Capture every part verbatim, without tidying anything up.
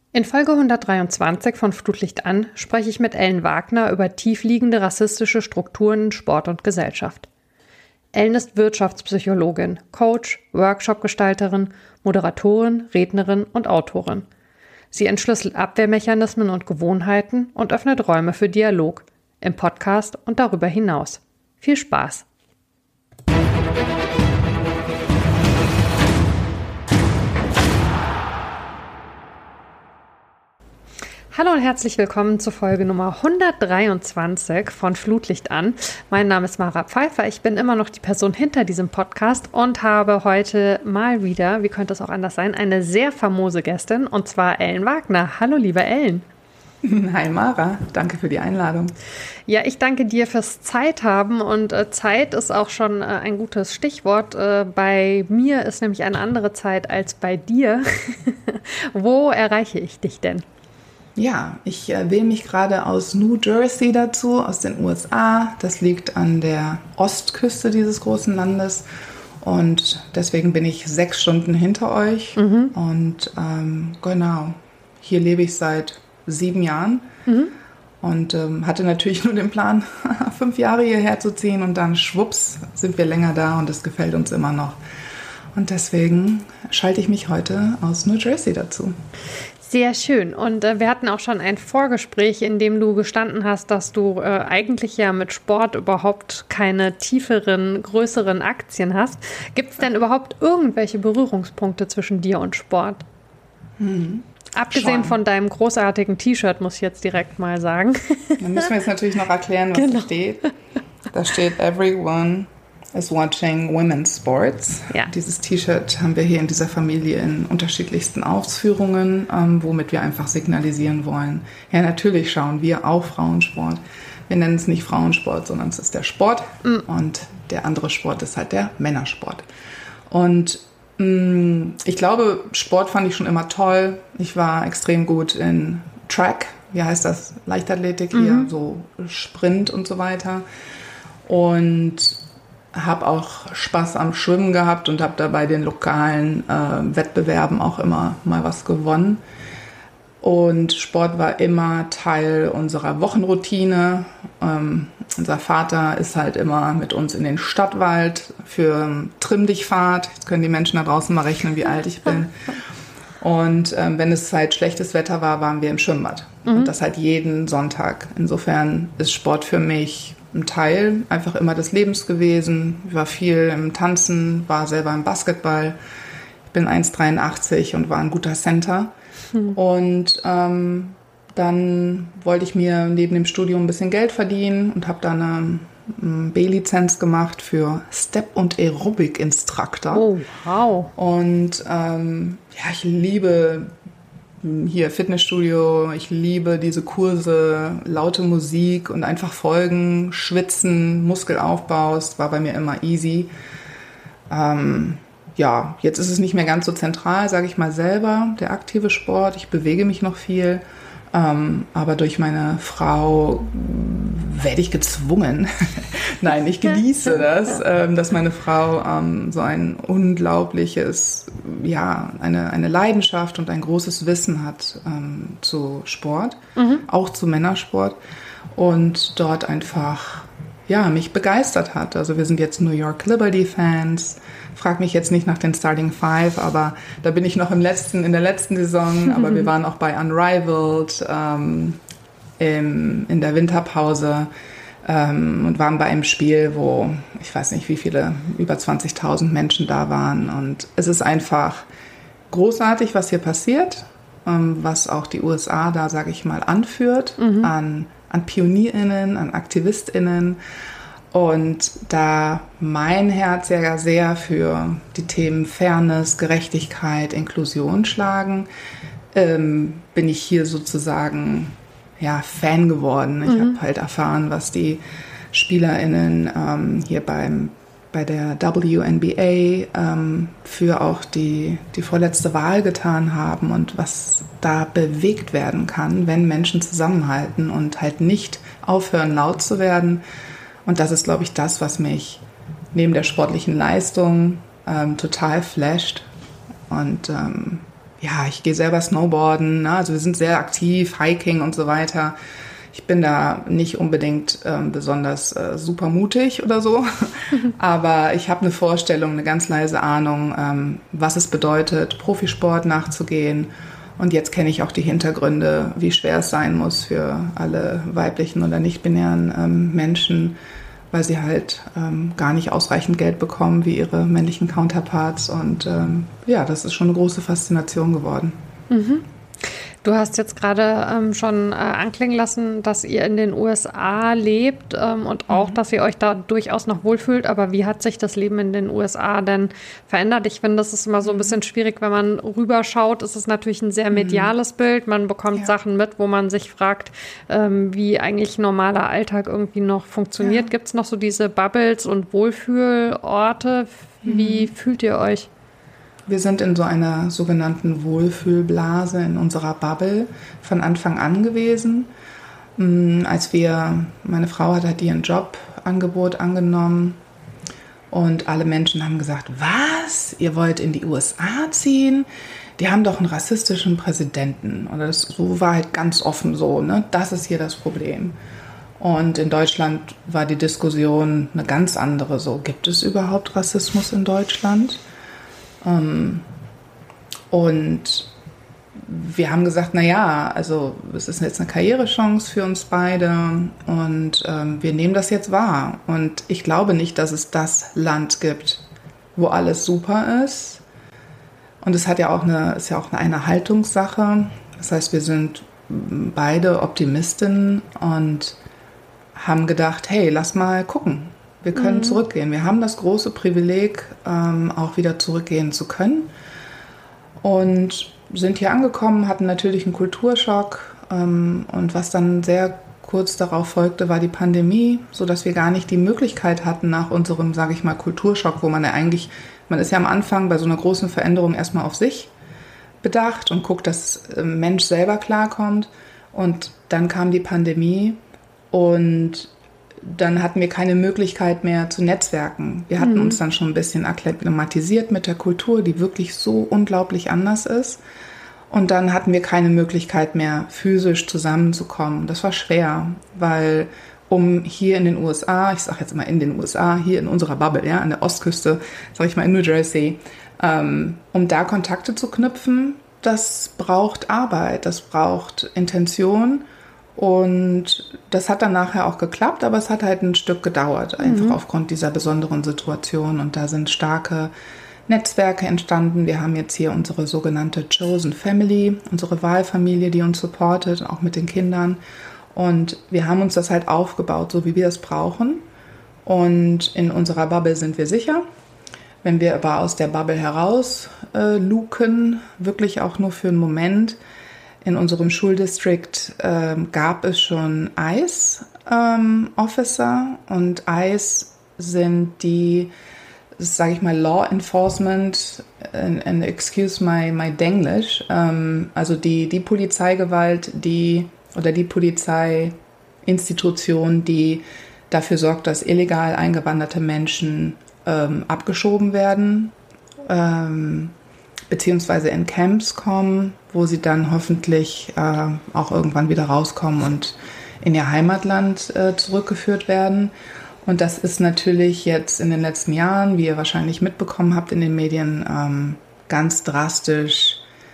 In Folge hundertdreiundzwanzig von Flutlicht an spreche ich mit Ellen Wagner über tiefliegende rassistische Strukturen in Sport und Gesellschaft. Ellen ist Wirtschaftspsychologin, Coach, Workshop-Gestalterin, Moderatorin, Rednerin und Autorin. Sie entschlüsselt Abwehrmechanismen und Gewohnheiten und öffnet Räume für Dialog, im Podcast und darüber hinaus. Viel Spaß! Hallo und herzlich willkommen zur Folge Nummer hundertdreiundzwanzig von Flutlicht an. Mein Name ist Mara Pfeiffer, ich bin immer noch die Person hinter diesem Podcast und habe heute mal wieder, wie könnte es auch anders sein, eine sehr famose Gästin, und zwar Ellen Wagner. Hallo liebe Ellen. Hi Mara, danke für die Einladung. Ja, ich danke dir fürs Zeit haben, und äh, Zeit ist auch schon äh, ein gutes Stichwort. Äh, bei mir ist nämlich eine andere Zeit als bei dir. Wo erreiche ich dich denn? Ja, ich äh, wähle mich gerade aus New Jersey dazu, aus den U S A. Das liegt an der Ostküste dieses großen Landes und deswegen bin ich sechs Stunden hinter euch. Mhm. Und ähm, genau, hier lebe ich seit sieben Jahren mhm. und ähm, hatte natürlich nur den Plan, fünf Jahre hierher zu ziehen, und dann schwupps sind wir länger da und es gefällt uns immer noch. Und deswegen schalte ich mich heute aus New Jersey dazu. Sehr schön. Und äh, wir hatten auch schon ein Vorgespräch, in dem du gestanden hast, dass du äh, eigentlich ja mit Sport überhaupt keine tieferen, größeren Aktien hast. Gibt es denn überhaupt irgendwelche Berührungspunkte zwischen dir und Sport? Hm. Abgesehen Schon. von deinem großartigen T-Shirt, muss ich jetzt direkt mal sagen. Dann müssen wir jetzt natürlich noch erklären, was genau. da steht. Da steht "Everyone is watching women's sports". Ja. Dieses T-Shirt haben wir hier in dieser Familie in unterschiedlichsten Ausführungen, ähm, womit wir einfach signalisieren wollen. Ja, natürlich schauen wir auch Frauensport. Wir nennen es nicht Frauensport, sondern es ist der Sport. Mhm. Und der andere Sport ist halt der Männersport. Und mh, ich glaube, Sport fand ich schon immer toll. Ich war extrem gut in Track, wie heißt das? Leichtathletik hier, mhm. so Sprint und so weiter. Und habe auch Spaß am Schwimmen gehabt und habe da bei den lokalen äh, Wettbewerben auch immer mal was gewonnen. Und Sport war immer Teil unserer Wochenroutine. Ähm, unser Vater ist halt immer mit uns in den Stadtwald für Trimm-dich-Fahrt. Jetzt können die Menschen da draußen mal rechnen, wie alt ich bin. Und ähm, wenn es halt schlechtes Wetter war, waren wir im Schwimmbad. Mhm. Und das halt jeden Sonntag. Insofern ist Sport für mich ein Teil einfach immer des Lebens gewesen. Ich war viel im Tanzen, war selber im Basketball. Ich bin eins Komma dreiundachtzig und war ein guter Center. Hm. Und ähm, dann wollte ich mir neben dem Studium ein bisschen Geld verdienen und habe dann eine, eine B-Lizenz gemacht für Step- und Aerobic-Instructor. Oh, wow. Und ähm, ja, ich liebe hier Fitnessstudio, ich liebe diese Kurse, laute Musik und einfach folgen, schwitzen, Muskelaufbau, es war bei mir immer easy. Ähm, ja, jetzt ist es nicht mehr ganz so zentral, sage ich mal selber, der aktive Sport. Ich bewege mich noch viel, ähm, aber durch meine Frau werde ich gezwungen. Nein, ich genieße das, ähm, dass meine Frau ähm, so ein unglaubliches, ja, eine, eine Leidenschaft und ein großes Wissen hat ähm, zu Sport, mhm. auch zu Männersport, und dort einfach, ja, mich begeistert hat. Also wir sind jetzt New York Liberty Fans. Frag mich jetzt nicht nach den Starting Five, aber da bin ich noch im letzten, in der letzten Saison. Aber wir waren auch bei Unrivaled ähm, im, in der Winterpause ähm, und waren bei einem Spiel, wo ich weiß nicht, wie viele, über zwanzigtausend Menschen da waren. Und es ist einfach großartig, was hier passiert, ähm, was auch die U S A da, sage ich mal, anführt, mhm. an, an PionierInnen, an AktivistInnen. Und da mein Herz ja sehr für die Themen Fairness, Gerechtigkeit, Inklusion schlagen, ähm, bin ich hier sozusagen ja, Fan geworden. Ich mhm. habe halt erfahren, was die SpielerInnen ähm, hier beim, bei der W N B A ähm, für auch die, die vorletzte Wahl getan haben und was da bewegt werden kann, wenn Menschen zusammenhalten und halt nicht aufhören, laut zu werden. Und das ist, glaube ich, das, was mich neben der sportlichen Leistung ähm, total flasht. Und ähm, ja, ich gehe selber Snowboarden, ne? Also wir sind sehr aktiv, Hiking und so weiter. Ich bin da nicht unbedingt ähm, besonders äh, super mutig oder so, aber ich habe eine Vorstellung, eine ganz leise Ahnung, ähm, was es bedeutet, Profisport nachzugehen. Und jetzt kenne ich auch die Hintergründe, wie schwer es sein muss für alle weiblichen oder nicht-binären ähm, Menschen, weil sie halt ähm, gar nicht ausreichend Geld bekommen wie ihre männlichen Counterparts. Und ähm, ja, das ist schon eine große Faszination geworden. Mhm. Du hast jetzt gerade ähm, schon äh, anklingen lassen, dass ihr in den U S A lebt ähm, und auch, mhm. dass ihr euch da durchaus noch wohlfühlt. Aber wie hat sich das Leben in den U S A denn verändert? Ich finde, das ist immer so ein bisschen schwierig, wenn man rüberschaut. Es ist natürlich ein sehr mediales mhm. Bild. Man bekommt ja. Sachen mit, wo man sich fragt, ähm, wie eigentlich normaler Alltag irgendwie noch funktioniert. Ja. Gibt es noch so diese Bubbles und Wohlfühlorte? Wie mhm. fühlt ihr euch? Wir sind in so einer sogenannten Wohlfühlblase in unserer Bubble von Anfang an gewesen. Als wir, meine Frau hat halt ihren Jobangebot angenommen und alle Menschen haben gesagt, was, ihr wollt in die U S A ziehen? Die haben doch einen rassistischen Präsidenten. Oder das so war halt ganz offen so, ne? Das ist hier das Problem. Und in Deutschland war die Diskussion eine ganz andere. So, gibt es überhaupt Rassismus in Deutschland? Um, und wir haben gesagt, na ja, also es ist jetzt eine Karrierechance für uns beide und ähm, wir nehmen das jetzt wahr. Und ich glaube nicht, dass es das Land gibt, wo alles super ist. Und es hat ja auch eine, ist ja auch eine Haltungssache. Das heißt, wir sind beide Optimistinnen und haben gedacht, hey, lass mal gucken. Wir können mhm. zurückgehen. Wir haben das große Privileg, ähm, auch wieder zurückgehen zu können. Und sind hier angekommen, hatten natürlich einen Kulturschock. Ähm, und was dann sehr kurz darauf folgte, war die Pandemie, sodass wir gar nicht die Möglichkeit hatten, nach unserem, sage ich mal, Kulturschock, wo man ja eigentlich, man ist ja am Anfang bei so einer großen Veränderung erstmal auf sich bedacht und guckt, dass ein Mensch selber klarkommt. Und dann kam die Pandemie und dann hatten wir keine Möglichkeit mehr zu netzwerken. Wir hatten mhm. uns dann schon ein bisschen akklimatisiert mit der Kultur, die wirklich so unglaublich anders ist. Und dann hatten wir keine Möglichkeit mehr, physisch zusammenzukommen. Das war schwer, weil um hier in den U S A, ich sage jetzt immer in den U S A, hier in unserer Bubble, ja, an der Ostküste, sage ich mal in New Jersey, ähm, um da Kontakte zu knüpfen, das braucht Arbeit, das braucht Intention. Und das hat dann nachher auch geklappt, aber es hat halt ein Stück gedauert, einfach mhm. aufgrund dieser besonderen Situation. Und da sind starke Netzwerke entstanden. Wir haben jetzt hier unsere sogenannte Chosen Family, unsere Wahlfamilie, die uns supportet, auch mit den Kindern. Und wir haben uns das halt aufgebaut, so wie wir es brauchen. Und in unserer Bubble sind wir sicher. Wenn wir aber aus der Bubble heraus äh, luken, wirklich auch nur für einen Moment. In unserem Schuldistrikt ähm, gab es schon I C E-Officer ähm, und I C E sind die, sage ich mal, Law Enforcement, and, and excuse my, my Denglish, ähm, also die, die Polizeigewalt, die oder die Polizeiinstitution, die dafür sorgt, dass illegal eingewanderte Menschen ähm, abgeschoben werden, ähm, beziehungsweise in Camps kommen, wo sie dann hoffentlich äh, auch irgendwann wieder rauskommen und in ihr Heimatland äh, zurückgeführt werden. Und das ist natürlich jetzt in den letzten Jahren, wie ihr wahrscheinlich mitbekommen habt in den Medien, ähm, ganz drastisch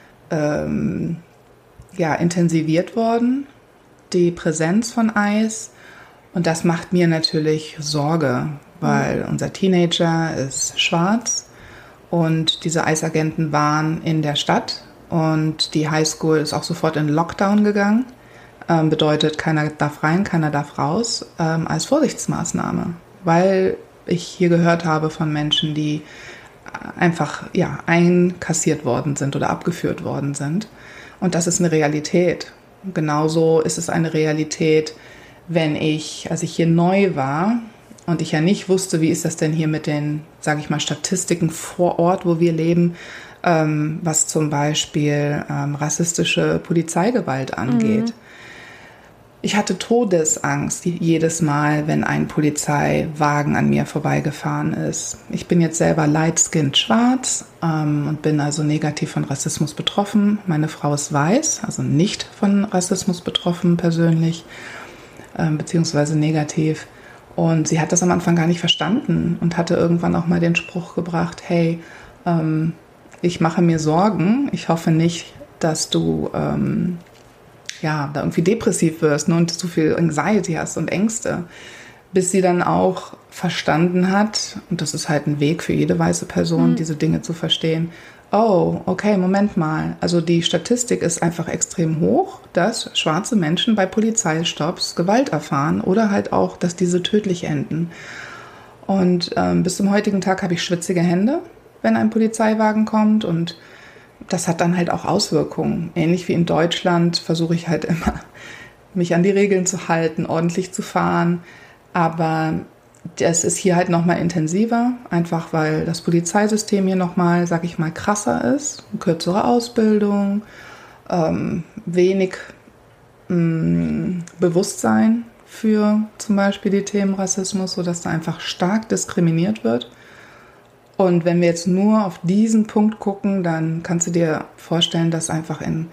ähm, ja, intensiviert worden, die Präsenz von I C E. Und das macht mir natürlich Sorge, weil mhm. unser Teenager ist schwarz. Und diese I C E-Agenten waren in der Stadt und die Highschool ist auch sofort in Lockdown gegangen. Ähm, bedeutet, keiner darf rein, keiner darf raus, ähm, als Vorsichtsmaßnahme. Weil ich hier gehört habe von Menschen, die einfach ja, einkassiert worden sind oder abgeführt worden sind. Und das ist eine Realität. Und genauso ist es eine Realität, wenn ich, als ich hier neu war, und ich ja nicht wusste, wie ist das denn hier mit den, sage ich mal, Statistiken vor Ort, wo wir leben, ähm, was zum Beispiel ähm, rassistische Polizeigewalt angeht. Mhm. Ich hatte Todesangst jedes Mal, wenn ein Polizeiwagen an mir vorbeigefahren ist. Ich bin jetzt selber light-skinned schwarz ähm, und bin also negativ von Rassismus betroffen. Meine Frau ist weiß, also nicht von Rassismus betroffen persönlich, ähm, beziehungsweise negativ. Und sie hat das am Anfang gar nicht verstanden und hatte irgendwann auch mal den Spruch gebracht, hey, ähm, ich mache mir Sorgen, ich hoffe nicht, dass du ähm, ja, da irgendwie depressiv wirst, ne, und zu viel Anxiety hast und Ängste, bis sie dann auch verstanden hat, und das ist halt ein Weg für jede weiße Person, mhm. diese Dinge zu verstehen, oh, okay, Moment mal, also die Statistik ist einfach extrem hoch, dass schwarze Menschen bei Polizeistopps Gewalt erfahren oder halt auch, dass diese tödlich enden. Und ähm, bis zum heutigen Tag habe ich schwitzige Hände, wenn ein Polizeiwagen kommt, und das hat dann halt auch Auswirkungen. Ähnlich wie in Deutschland versuche ich halt immer, mich an die Regeln zu halten, ordentlich zu fahren. Aber das ist hier halt nochmal intensiver, einfach weil das Polizeisystem hier nochmal, sag ich mal, krasser ist. Eine kürzere Ausbildung, ähm, wenig mh, Bewusstsein für zum Beispiel die Themen Rassismus, sodass da einfach stark diskriminiert wird. Und wenn wir jetzt nur auf diesen Punkt gucken, dann kannst du dir vorstellen, dass einfach in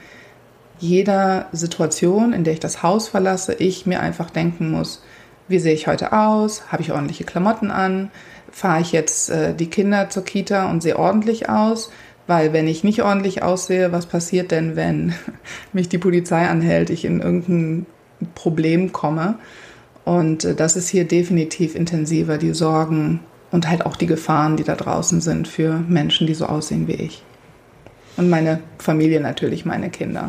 jeder Situation, in der ich das Haus verlasse, ich mir einfach denken muss, wie sehe ich heute aus? Habe ich ordentliche Klamotten an? Fahre ich jetzt äh, die Kinder zur Kita und sehe ordentlich aus? Weil wenn ich nicht ordentlich aussehe, was passiert denn, wenn mich die Polizei anhält, ich in irgendein Problem komme? Und äh, das ist hier definitiv intensiver, die Sorgen und halt auch die Gefahren, die da draußen sind für Menschen, die so aussehen wie ich. Und meine Familie natürlich, meine Kinder.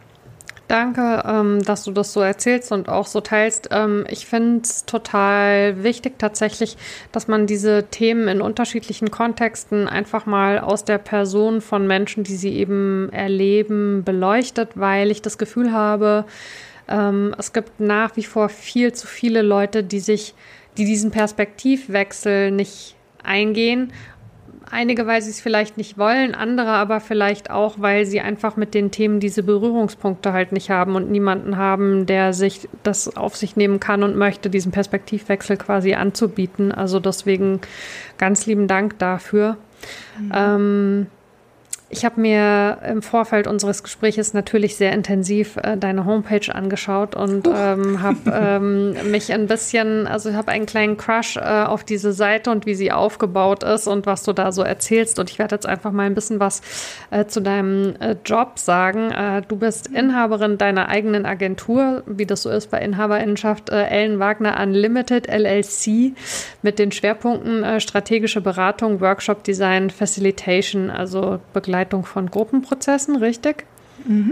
Danke, ähm, dass du das so erzählst und auch so teilst. Ähm, ich finde es total wichtig tatsächlich, dass man diese Themen in unterschiedlichen Kontexten einfach mal aus der Person von Menschen, die sie eben erleben, beleuchtet, weil ich das Gefühl habe, ähm, es gibt nach wie vor viel zu viele Leute, die sich die diesen Perspektivwechsel nicht eingehen. Einige, weil sie es vielleicht nicht wollen, andere aber vielleicht auch, weil sie einfach mit den Themen diese Berührungspunkte halt nicht haben und niemanden haben, der sich das auf sich nehmen kann und möchte, diesen Perspektivwechsel quasi anzubieten. Also deswegen ganz lieben Dank dafür. Mhm. Ähm, Ich habe mir im Vorfeld unseres Gespräches natürlich sehr intensiv äh, deine Homepage angeschaut und ähm, habe ähm, mich ein bisschen, also ich habe einen kleinen Crush äh, auf diese Seite und wie sie aufgebaut ist und was du da so erzählst. Und ich werde jetzt einfach mal ein bisschen was äh, zu deinem äh, Job sagen. Äh, du bist Inhaberin deiner eigenen Agentur, wie das so ist bei Inhaberinnenschaft, äh, Ellen Wagner Unlimited L L C, mit den Schwerpunkten äh, strategische Beratung, Workshop Design, Facilitation, also Begleitung von Gruppenprozessen, richtig? Mhm.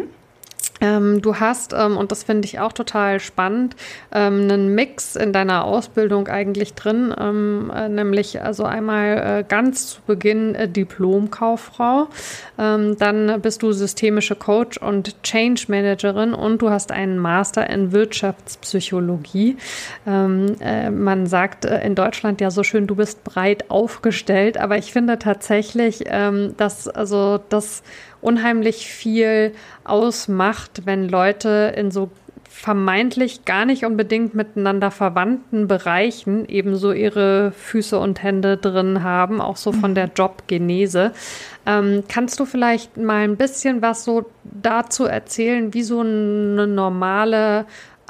Ähm, du hast, ähm, und das finde ich auch total spannend, ähm, einen Mix in deiner Ausbildung eigentlich drin, ähm, äh, nämlich also einmal äh, ganz zu Beginn äh, Diplomkauffrau, ähm, dann bist du systemische Coach und Change Managerin und du hast einen Master in Wirtschaftspsychologie. Ähm, äh, man sagt äh, in Deutschland ja so schön, du bist breit aufgestellt, aber ich finde tatsächlich, ähm, dass also das unheimlich viel ausmacht, wenn Leute in so vermeintlich gar nicht unbedingt miteinander verwandten Bereichen ebenso ihre Füße und Hände drin haben, auch so von der Jobgenese. Ähm, kannst du vielleicht mal ein bisschen was so dazu erzählen, wie so eine normale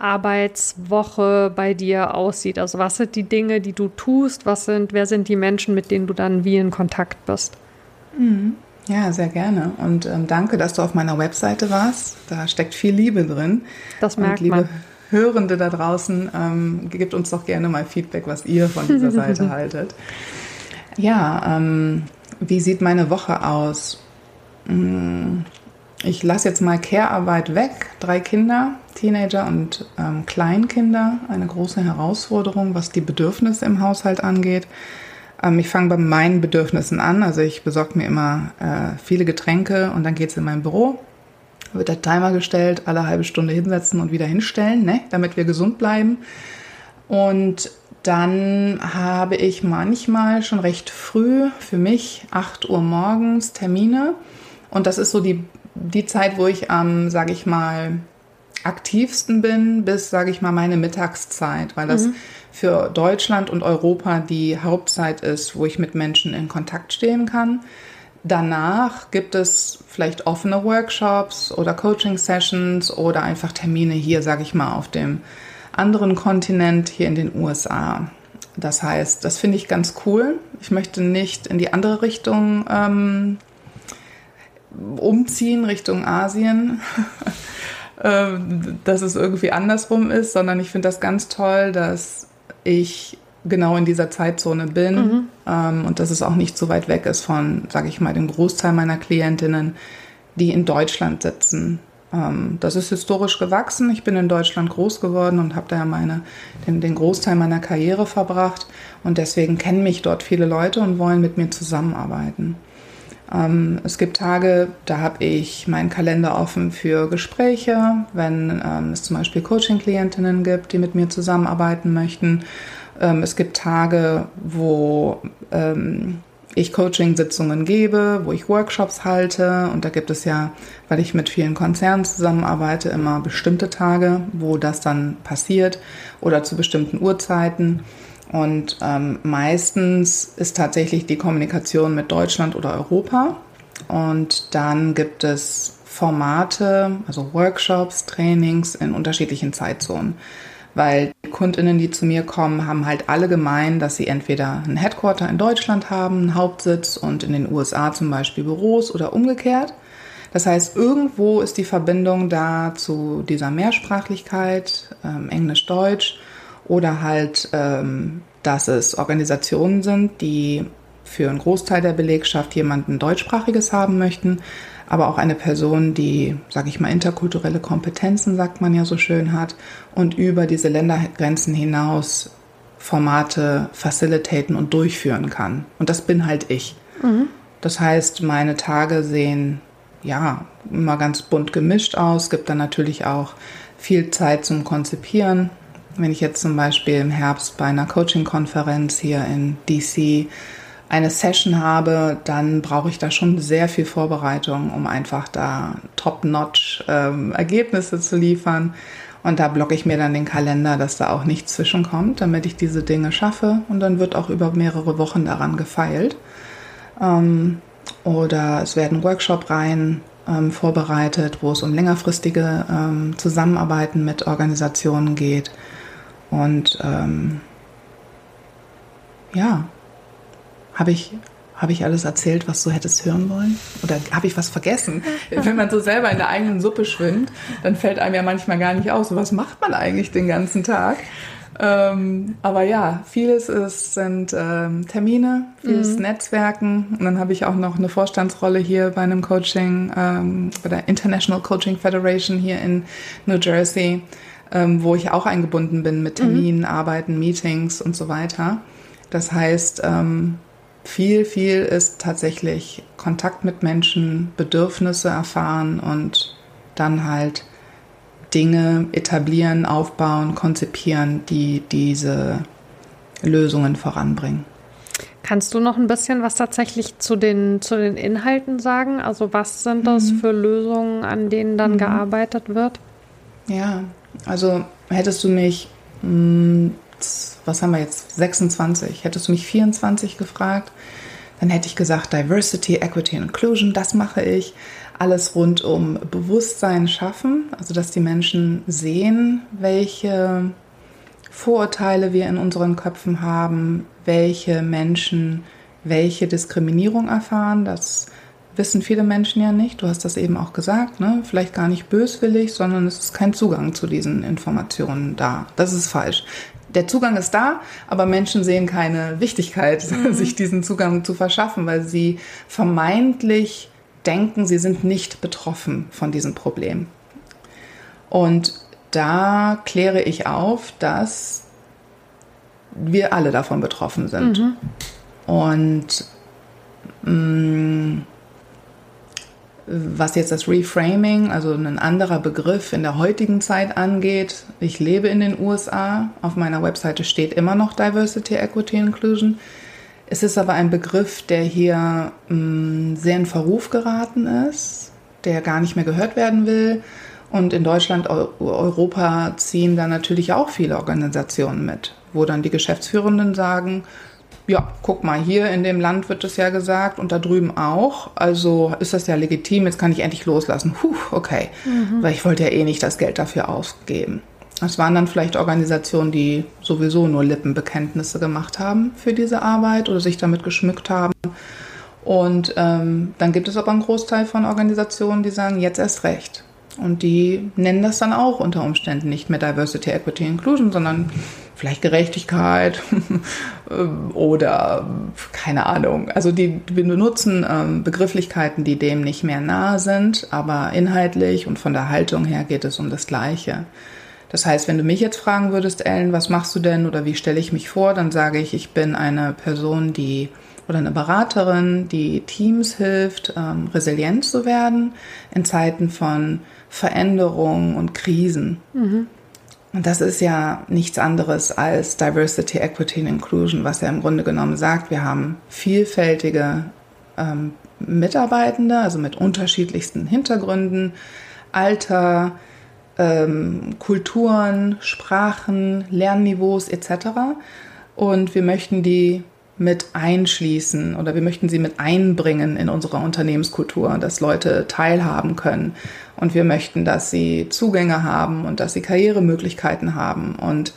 Arbeitswoche bei dir aussieht? Also was sind die Dinge, die du tust? Was sind, wer sind die Menschen, mit denen du dann wie in Kontakt bist? Mhm. Ja, sehr gerne. Und ähm, danke, dass du auf meiner Webseite warst. Da steckt viel Liebe drin. Das merkt Und liebe man. Hörende da draußen, ähm, gebt uns doch gerne mal Feedback, was ihr von dieser Seite haltet. Ja, ähm, wie sieht meine Woche aus? Ich lasse jetzt mal Care-Arbeit weg. Drei Kinder, Teenager und ähm, Kleinkinder. Eine große Herausforderung, was die Bedürfnisse im Haushalt angeht. Ich fange bei meinen Bedürfnissen an, also ich besorge mir immer äh, viele Getränke und dann geht es in mein Büro, wird der Timer gestellt, alle halbe Stunde hinsetzen und wieder hinstellen, ne, damit wir gesund bleiben. Und dann habe ich manchmal schon recht früh für mich acht Uhr morgens Termine und das ist so die, die Zeit, wo ich am, ähm, sage ich mal, aktivsten bin, bis, sage ich mal, meine Mittagszeit, weil das mhm. für Deutschland und Europa die Hauptzeit ist, wo ich mit Menschen in Kontakt stehen kann. Danach gibt es vielleicht offene Workshops oder Coaching-Sessions oder einfach Termine hier, sage ich mal, auf dem anderen Kontinent, hier in den U S A. Das heißt, das finde ich ganz cool. Ich möchte nicht in die andere Richtung ähm, umziehen, Richtung Asien, dass es irgendwie andersrum ist, sondern ich finde das ganz toll, dass ich genau in dieser Zeitzone bin mhm. ähm, und dass es auch nicht so weit weg ist von, sage ich mal, dem Großteil meiner Klientinnen, die in Deutschland sitzen. Ähm, das ist historisch gewachsen. Ich bin in Deutschland groß geworden und habe da meine, den, den Großteil meiner Karriere verbracht und deswegen kennen mich dort viele Leute und wollen mit mir zusammenarbeiten. Ähm, es gibt Tage, da habe ich meinen Kalender offen für Gespräche, wenn ähm, es zum Beispiel Coaching-Klientinnen gibt, die mit mir zusammenarbeiten möchten. Ähm, es gibt Tage, wo ähm, ich Coaching-Sitzungen gebe, wo ich Workshops halte. Und da gibt es ja, weil ich mit vielen Konzernen zusammenarbeite, immer bestimmte Tage, wo das dann passiert oder zu bestimmten Uhrzeiten. Und ähm, meistens ist tatsächlich die Kommunikation mit Deutschland oder Europa. Und dann gibt es Formate, also Workshops, Trainings in unterschiedlichen Zeitzonen. Weil die KundInnen, die zu mir kommen, haben halt alle gemein, dass sie entweder ein Headquarter in Deutschland haben, einen Hauptsitz und in den U S A zum Beispiel Büros oder umgekehrt. Das heißt, irgendwo ist die Verbindung da zu dieser Mehrsprachlichkeit, ähm, Englisch-Deutsch, oder halt, ähm, dass es Organisationen sind, die für einen Großteil der Belegschaft jemanden Deutschsprachiges haben möchten, aber auch eine Person, die, sage ich mal, interkulturelle Kompetenzen, sagt man ja so schön, hat und über diese Ländergrenzen hinaus Formate facilitaten und durchführen kann. Und das bin halt ich. Mhm. Das heißt, meine Tage sehen ja immer ganz bunt gemischt aus. Es gibt dann natürlich auch viel Zeit zum Konzipieren. Wenn ich jetzt zum Beispiel im Herbst bei einer Coaching-Konferenz hier in D C eine Session habe, dann brauche ich da schon sehr viel Vorbereitung, um einfach da top-notch ähm, Ergebnisse zu liefern. Und da blocke ich mir dann den Kalender, dass da auch nichts zwischenkommt, damit ich diese Dinge schaffe. Und dann wird auch über mehrere Wochen daran gefeilt. Ähm, oder es werden Workshop-Reihen ähm, vorbereitet, wo es um längerfristige ähm, Zusammenarbeiten mit Organisationen geht. Und ähm, ja, habe ich, hab ich alles erzählt, was du hättest hören wollen? Oder habe ich was vergessen? Wenn man so selber in der eigenen Suppe schwimmt, dann fällt einem ja manchmal gar nicht aus, so was macht man eigentlich den ganzen Tag? Ähm, aber ja, vieles ist, sind ähm, Termine, vieles mhm. Netzwerken. Und dann habe ich auch noch eine Vorstandsrolle hier bei einem Coaching, ähm, bei der International Coaching Federation hier in New Jersey, ähm, wo ich auch eingebunden bin mit Terminen, mhm. Arbeiten, Meetings und so weiter. Das heißt, ähm, viel, viel ist tatsächlich Kontakt mit Menschen, Bedürfnisse erfahren und dann halt Dinge etablieren, aufbauen, konzipieren, die diese Lösungen voranbringen. Kannst du noch ein bisschen was tatsächlich zu den, zu den Inhalten sagen? Also was sind das mhm. für Lösungen, an denen dann mhm. gearbeitet wird? Ja, also hättest du mich, mh, was haben wir jetzt, sechsundzwanzig, hättest du mich vierundzwanzig gefragt, dann hätte ich gesagt, Diversity, Equity and Inclusion, das mache ich. Alles rund um Bewusstsein schaffen, also dass die Menschen sehen, welche Vorurteile wir in unseren Köpfen haben, welche Menschen welche Diskriminierung erfahren. Das wissen viele Menschen ja nicht. Du hast das eben auch gesagt, ne? Vielleicht gar nicht böswillig, sondern es ist kein Zugang zu diesen Informationen da. Das ist falsch. Der Zugang ist da, aber Menschen sehen keine Wichtigkeit, mhm. sich diesen Zugang zu verschaffen, weil sie vermeintlich denken, sie sind nicht betroffen von diesem Problem. Und da kläre ich auf, dass wir alle davon betroffen sind. Mhm. Und mh, was jetzt das Reframing, also ein anderer Begriff in der heutigen Zeit angeht, ich lebe in den U S A, auf meiner Webseite steht immer noch Diversity, Equity, Inclusion. Es ist aber ein Begriff, der hier mh, sehr in Verruf geraten ist, der gar nicht mehr gehört werden will Und in Deutschland, Europa ziehen da natürlich auch viele Organisationen mit, wo dann die Geschäftsführenden sagen, ja, guck mal, hier in dem Land wird es ja gesagt und da drüben auch. Also ist das ja legitim, jetzt kann ich endlich loslassen. Puh, okay, mhm. weil ich wollte ja eh nicht das Geld dafür ausgeben. Das waren dann vielleicht Organisationen, die sowieso nur Lippenbekenntnisse gemacht haben für diese Arbeit oder sich damit geschmückt haben. Und ähm, dann gibt es aber einen Großteil von Organisationen, die sagen, jetzt erst recht. Und die nennen das dann auch unter Umständen nicht mehr Diversity, Equity, Inclusion, sondern vielleicht Gerechtigkeit oder keine Ahnung. Also die, die benutzen ähm, Begrifflichkeiten, die dem nicht mehr nahe sind, aber inhaltlich und von der Haltung her geht es um das Gleiche. Das heißt, wenn du mich jetzt fragen würdest, Ellen, was machst du denn oder wie stelle ich mich vor, dann sage ich, ich bin eine Person, die oder eine Beraterin, die Teams hilft, ähm, resilient zu werden in Zeiten von Veränderungen und Krisen. Mhm. Und das ist ja nichts anderes als Diversity, Equity and Inclusion, was ja im Grunde genommen sagt, wir haben vielfältige ähm, Mitarbeitende, also mit unterschiedlichsten Hintergründen, Alter, ähm, Kulturen, Sprachen, Lernniveaus et cetera. Und wir möchten die mit einschließen oder wir möchten sie mit einbringen in unsere Unternehmenskultur, dass Leute teilhaben können. Und wir möchten, dass sie Zugänge haben und dass sie Karrieremöglichkeiten haben. Und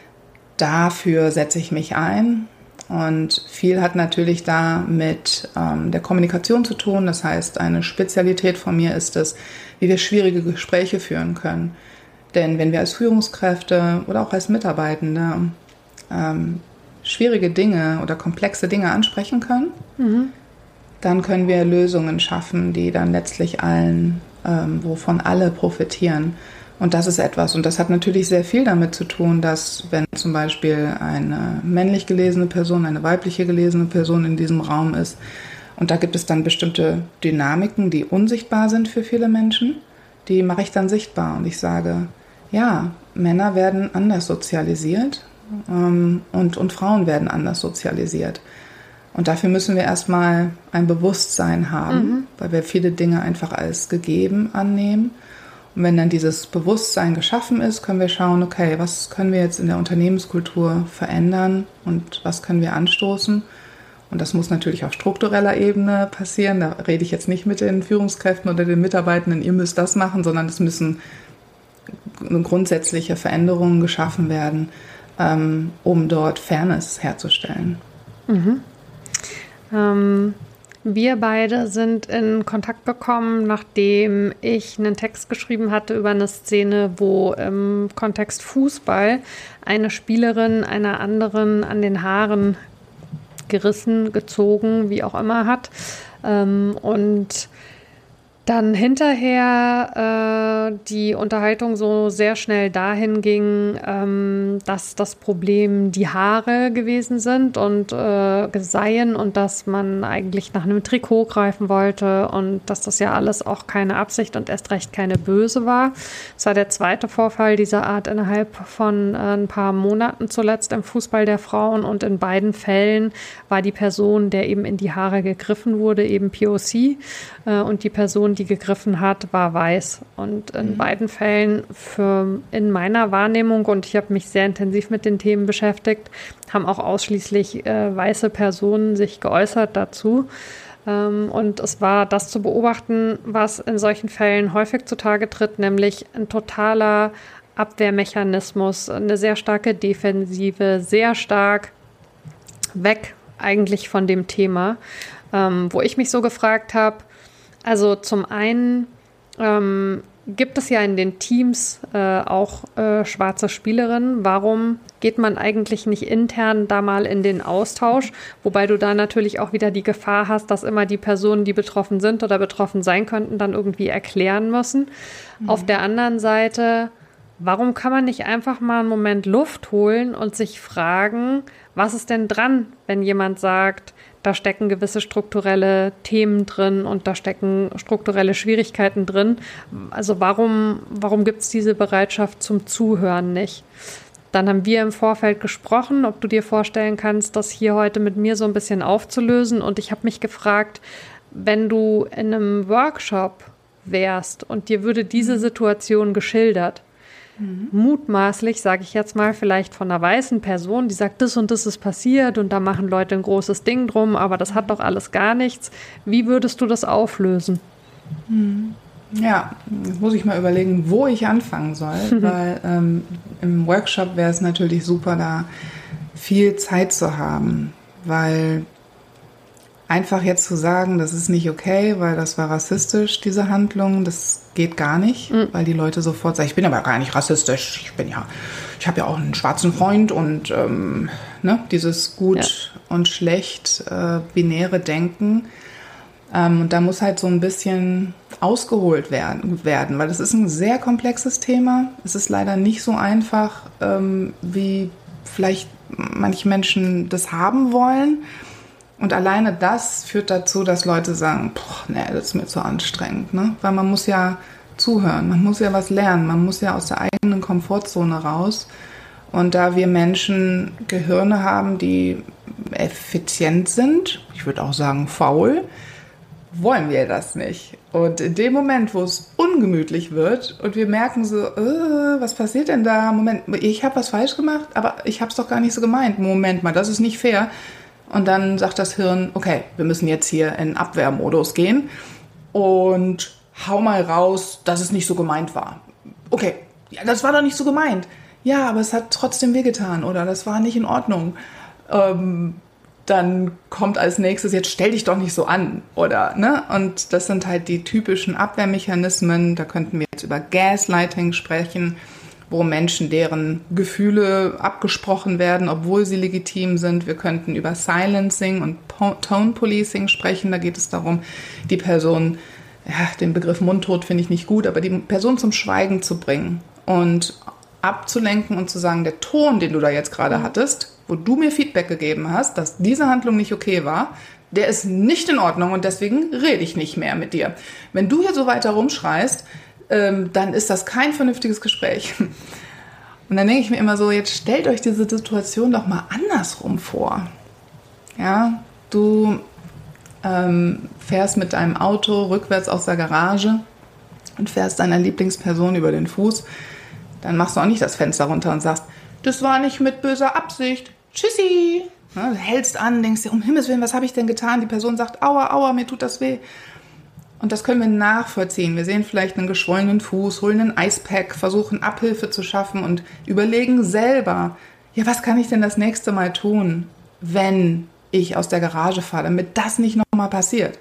dafür setze ich mich ein. Und viel hat natürlich da mit ähm, der Kommunikation zu tun. Das heißt, eine Spezialität von mir ist es, wie wir schwierige Gespräche führen können. Denn wenn wir als Führungskräfte oder auch als Mitarbeitende ähm, schwierige Dinge oder komplexe Dinge ansprechen können, mhm. dann können wir Lösungen schaffen, die dann letztlich allen, ähm, wovon alle profitieren. Und das ist etwas, und das hat natürlich sehr viel damit zu tun, dass wenn zum Beispiel eine männlich gelesene Person, eine weibliche gelesene Person in diesem Raum ist, und da gibt es dann bestimmte Dynamiken, die unsichtbar sind für viele Menschen, die mache ich dann sichtbar und ich sage, ja, Männer werden anders sozialisiert, Und, und Frauen werden anders sozialisiert. Und dafür müssen wir erstmal ein Bewusstsein haben, mhm. weil wir viele Dinge einfach als gegeben annehmen. Und wenn dann dieses Bewusstsein geschaffen ist, können wir schauen, okay, was können wir jetzt in der Unternehmenskultur verändern und was können wir anstoßen. Und das muss natürlich auf struktureller Ebene passieren. Da rede ich jetzt nicht mit den Führungskräften oder den Mitarbeitenden, ihr müsst das machen, sondern es müssen grundsätzliche Veränderungen geschaffen werden, um dort Fairness herzustellen. Mhm. Ähm, wir beide sind in Kontakt gekommen, nachdem ich einen Text geschrieben hatte über eine Szene, wo im Kontext Fußball eine Spielerin einer anderen an den Haaren gerissen, gezogen, wie auch immer hat. Ähm, und dann hinterher äh, die Unterhaltung so sehr schnell dahin ging, ähm, dass das Problem die Haare gewesen sind und äh, seien und dass man eigentlich nach einem Trikot greifen wollte und dass das ja alles auch keine Absicht und erst recht keine böse war. Es war der zweite Vorfall dieser Art innerhalb von äh, ein paar Monaten zuletzt im Fußball der Frauen und in beiden Fällen war die Person, der eben in die Haare gegriffen wurde, eben P O C äh, und die Person, die gegriffen hat, war weiß. Und in mhm. beiden Fällen für in meiner Wahrnehmung, und ich habe mich sehr intensiv mit den Themen beschäftigt, haben auch ausschließlich äh, weiße Personen sich geäußert dazu. Ähm, und es war das zu beobachten, was in solchen Fällen häufig zutage tritt, nämlich ein totaler Abwehrmechanismus, eine sehr starke Defensive, sehr stark weg eigentlich von dem Thema, ähm, wo ich mich so gefragt habe, also zum einen ähm, gibt es ja in den Teams äh, auch äh, schwarze Spielerinnen. Warum geht man eigentlich nicht intern da mal in den Austausch? Wobei du da natürlich auch wieder die Gefahr hast, dass immer die Personen, die betroffen sind oder betroffen sein könnten, dann irgendwie erklären müssen. Mhm. Auf der anderen Seite, warum kann man nicht einfach mal einen Moment Luft holen und sich fragen, was ist denn dran, wenn jemand sagt, da stecken gewisse strukturelle Themen drin und da stecken strukturelle Schwierigkeiten drin. Also warum, warum gibt es diese Bereitschaft zum Zuhören nicht? Dann haben wir im Vorfeld gesprochen, ob du dir vorstellen kannst, das hier heute mit mir so ein bisschen aufzulösen. Und ich habe mich gefragt, wenn du in einem Workshop, wärst und dir würde diese Situation geschildert, mhm. mutmaßlich, sage ich jetzt mal, vielleicht von einer weißen Person, die sagt, das und das ist passiert und da machen Leute ein großes Ding drum, aber das hat doch alles gar nichts. Wie würdest du das auflösen? Mhm. Ja, jetzt muss ich mal überlegen, wo ich anfangen soll, weil ähm, im Workshop wäre es natürlich super, da viel Zeit zu haben, weil einfach jetzt zu sagen, das ist nicht okay, weil das war rassistisch, diese Handlung, das geht gar nicht, mhm. weil die Leute sofort sagen, ich bin aber gar nicht rassistisch, ich bin ja, ich habe ja auch einen schwarzen Freund und ähm, ne, dieses gut ja. und schlecht äh, binäre Denken. Ähm, und da muss halt so ein bisschen ausgeholt werden, werden, weil das ist ein sehr komplexes Thema. Es ist leider nicht so einfach, ähm, wie vielleicht manche Menschen das haben wollen. Und alleine das führt dazu, dass Leute sagen, boah, nee, das ist mir zu anstrengend. Ne? Weil man muss ja zuhören, man muss ja was lernen, man muss ja aus der eigenen Komfortzone raus. Und da wir Menschen Gehirne haben, die effizient sind, ich würde auch sagen faul, wollen wir das nicht. Und in dem Moment, wo es ungemütlich wird und wir merken so, äh, was passiert denn da? Moment, ich habe was falsch gemacht, aber ich habe es doch gar nicht so gemeint. Moment mal, das ist nicht fair. Und dann sagt das Hirn, okay, wir müssen jetzt hier in Abwehrmodus gehen und hau mal raus, dass es nicht so gemeint war. Okay, ja, das war doch nicht so gemeint. Ja, aber es hat trotzdem wehgetan oder das war nicht in Ordnung. Ähm, dann kommt als nächstes, jetzt stell dich doch nicht so an, oder, ne? Und das sind halt die typischen Abwehrmechanismen. Da könnten wir jetzt über Gaslighting sprechen, wo Menschen, deren Gefühle abgesprochen werden, obwohl sie legitim sind. Wir könnten über Silencing und Tone Policing sprechen. Da geht es darum, die Person, ja, den Begriff Mundtot finde ich nicht gut, aber die Person zum Schweigen zu bringen und abzulenken und zu sagen, der Ton, den du da jetzt gerade hattest, wo du mir Feedback gegeben hast, dass diese Handlung nicht okay war, der ist nicht in Ordnung und deswegen rede ich nicht mehr mit dir. Wenn du hier so weiter rumschreist, ähm, dann ist das kein vernünftiges Gespräch. Und dann denke ich mir immer so, jetzt stellt euch diese Situation doch mal andersrum vor. Ja, du ähm, fährst mit deinem Auto rückwärts aus der Garage und fährst deiner Lieblingsperson über den Fuß, dann machst du auch nicht das Fenster runter und sagst, das war nicht mit böser Absicht. Tschüssi. Ja, du hältst an, denkst dir, um Himmels Willen, was habe ich denn getan? Die Person sagt, aua, aua, mir tut das weh. Und das können wir nachvollziehen. Wir sehen vielleicht einen geschwollenen Fuß, holen einen Eispack, versuchen Abhilfe zu schaffen und überlegen selber, ja, was kann ich denn das nächste Mal tun, wenn ich aus der Garage fahre, damit das nicht nochmal passiert.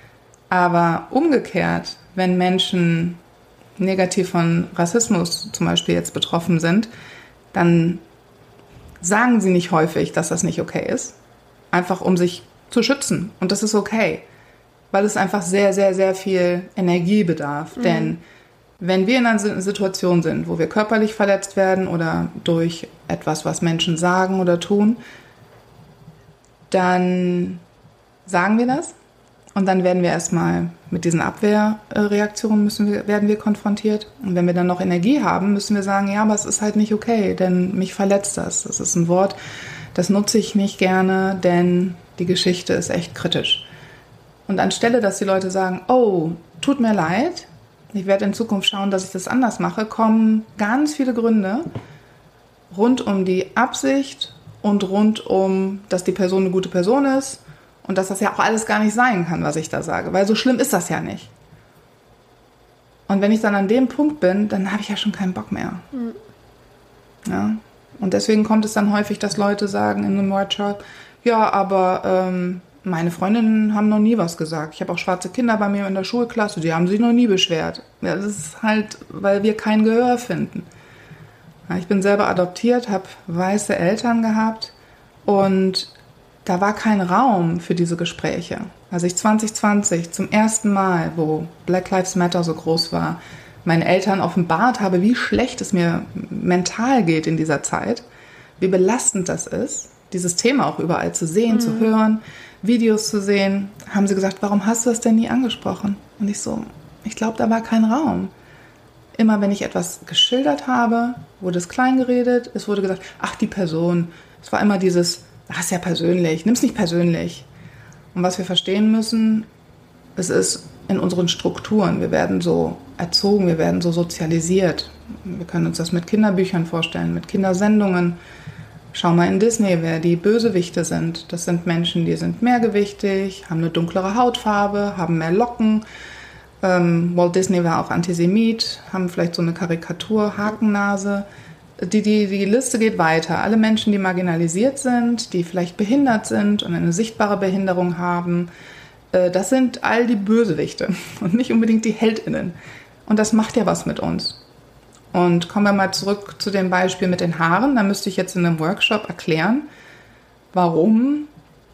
Aber umgekehrt, wenn Menschen negativ von Rassismus zum Beispiel jetzt betroffen sind, dann sagen sie nicht häufig, dass das nicht okay ist. Einfach um sich zu schützen. Und das ist okay. Weil es einfach sehr, sehr, sehr viel Energie bedarf. Mhm. Denn wenn wir in einer Situation sind, wo wir körperlich verletzt werden oder durch etwas, was Menschen sagen oder tun, dann sagen wir das. Und dann werden wir erstmal mit diesen Abwehrreaktionen müssen wir, werden wir konfrontiert. Und wenn wir dann noch Energie haben, müssen wir sagen, ja, aber es ist halt nicht okay, denn mich verletzt das. Das ist ein Wort, das nutze ich nicht gerne, denn die Geschichte ist echt kritisch. Und anstelle, dass die Leute sagen, oh, tut mir leid, ich werde in Zukunft schauen, dass ich das anders mache, kommen ganz viele Gründe rund um die Absicht und rund um, dass die Person eine gute Person ist. Und dass das ja auch alles gar nicht sein kann, was ich da sage. Weil so schlimm ist das ja nicht. Und wenn ich dann an dem Punkt bin, dann habe ich ja schon keinen Bock mehr. Mhm. Ja? Und deswegen kommt es dann häufig, dass Leute sagen in einem Workshop, ja, aber ähm, meine Freundinnen haben noch nie was gesagt. Ich habe auch schwarze Kinder bei mir in der Schulklasse, die haben sich noch nie beschwert. Ja, das ist halt, weil wir kein Gehör finden. Ja, ich bin selber adoptiert, habe weiße Eltern gehabt und da war kein Raum für diese Gespräche. Als ich zwanzig zwanzig zum ersten Mal, wo Black Lives Matter so groß war, meinen Eltern offenbart habe, wie schlecht es mir mental geht in dieser Zeit, wie belastend das ist, dieses Thema auch überall zu sehen, mhm. zu hören, Videos zu sehen, haben sie gesagt, warum hast du das denn nie angesprochen? Und ich so, ich glaube, da war kein Raum. Immer wenn ich etwas geschildert habe, wurde es klein geredet, es wurde gesagt, ach, die Person. Es war immer dieses, ach, ist ja persönlich, nimm es nicht persönlich. Und was wir verstehen müssen, es ist in unseren Strukturen. Wir werden so erzogen, wir werden so sozialisiert. Wir können uns das mit Kinderbüchern vorstellen, mit Kindersendungen. Schau mal in Disney, wer die Bösewichte sind. Das sind Menschen, die sind mehrgewichtig, haben eine dunklere Hautfarbe, haben mehr Locken. Ähm, Walt Disney war auch Antisemit, haben vielleicht so eine Karikatur, Hakennase. Die, die, die Liste geht weiter. Alle Menschen, die marginalisiert sind, die vielleicht behindert sind und eine sichtbare Behinderung haben, äh, das sind all die Bösewichte und nicht unbedingt die HeldInnen. Und das macht ja was mit uns. Und kommen wir mal zurück zu dem Beispiel mit den Haaren. Da müsste ich jetzt in einem Workshop erklären, warum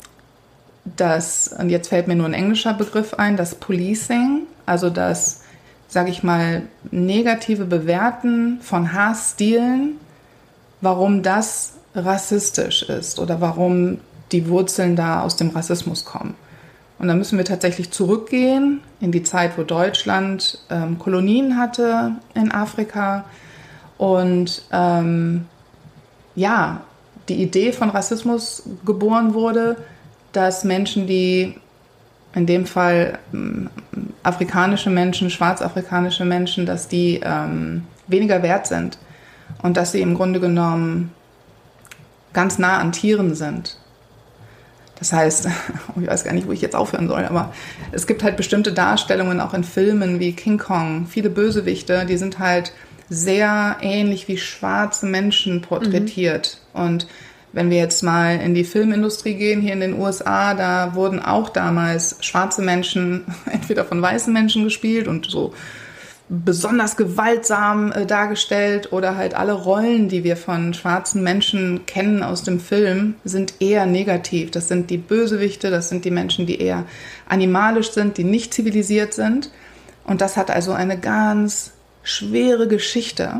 das, und jetzt fällt mir nur ein englischer Begriff ein, das Policing, also das, sage ich mal, negative Bewerten von Haarstilen, warum das rassistisch ist oder warum die Wurzeln da aus dem Rassismus kommen. Und da müssen wir tatsächlich zurückgehen in die Zeit, wo Deutschland ähm, Kolonien hatte in Afrika. Und ähm, ja, die Idee von Rassismus geboren wurde, dass Menschen, die in dem Fall ähm, afrikanische Menschen, schwarzafrikanische Menschen, dass die ähm, weniger wert sind und dass sie im Grunde genommen ganz nah an Tieren sind. Das heißt, ich weiß gar nicht, wo ich jetzt aufhören soll, aber es gibt halt bestimmte Darstellungen auch in Filmen wie King Kong. Viele Bösewichte, die sind halt sehr ähnlich wie schwarze Menschen porträtiert. Mhm. Und wenn wir jetzt mal in die Filmindustrie gehen, hier in den U S A, da wurden auch damals schwarze Menschen entweder von weißen Menschen gespielt und so besonders gewaltsam äh, dargestellt oder halt alle Rollen, die wir von schwarzen Menschen kennen aus dem Film, sind eher negativ. Das sind die Bösewichte, das sind die Menschen, die eher animalisch sind, die nicht zivilisiert sind. Und das hat also eine ganz schwere Geschichte.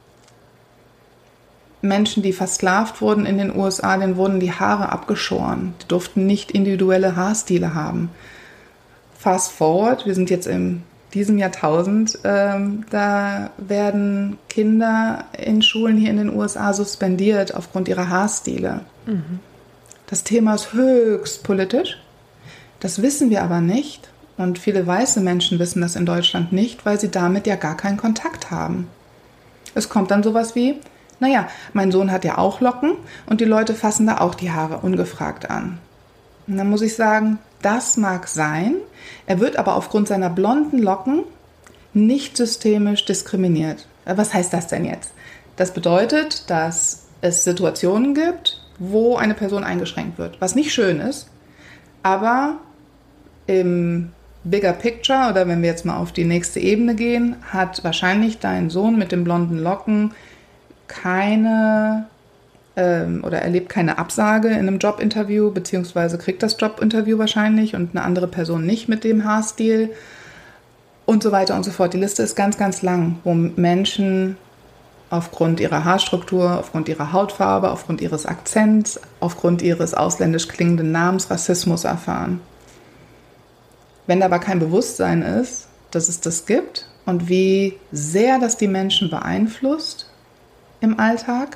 Menschen, die versklavt wurden in den U S A, denen wurden die Haare abgeschoren. Die durften nicht individuelle Haarstile haben. Fast forward, wir sind jetzt im diesem Jahrtausend, ähm, da werden Kinder in Schulen hier in den U S A suspendiert aufgrund ihrer Haarstile. Mhm. Das Thema ist höchst politisch. Das wissen wir aber nicht. Und viele weiße Menschen wissen das in Deutschland nicht, weil sie damit ja gar keinen Kontakt haben. Es kommt dann sowas wie, naja, mein Sohn hat ja auch Locken und die Leute fassen da auch die Haare ungefragt an. Und dann muss ich sagen, das mag sein, er wird aber aufgrund seiner blonden Locken nicht systemisch diskriminiert. Was heißt das denn jetzt? Das bedeutet, dass es Situationen gibt, wo eine Person eingeschränkt wird, was nicht schön ist, aber im Bigger Picture oder wenn wir jetzt mal auf die nächste Ebene gehen, hat wahrscheinlich dein Sohn mit den blonden Locken keine ähm, oder erlebt keine Absage in einem Jobinterview, beziehungsweise kriegt das Jobinterview wahrscheinlich und eine andere Person nicht mit dem Haarstil und so weiter und so fort. Die Liste ist ganz, ganz lang, wo Menschen aufgrund ihrer Haarstruktur, aufgrund ihrer Hautfarbe, aufgrund ihres Akzents, aufgrund ihres ausländisch klingenden Namens Rassismus erfahren. Wenn da aber kein Bewusstsein ist, dass es das gibt und wie sehr das die Menschen beeinflusst im Alltag,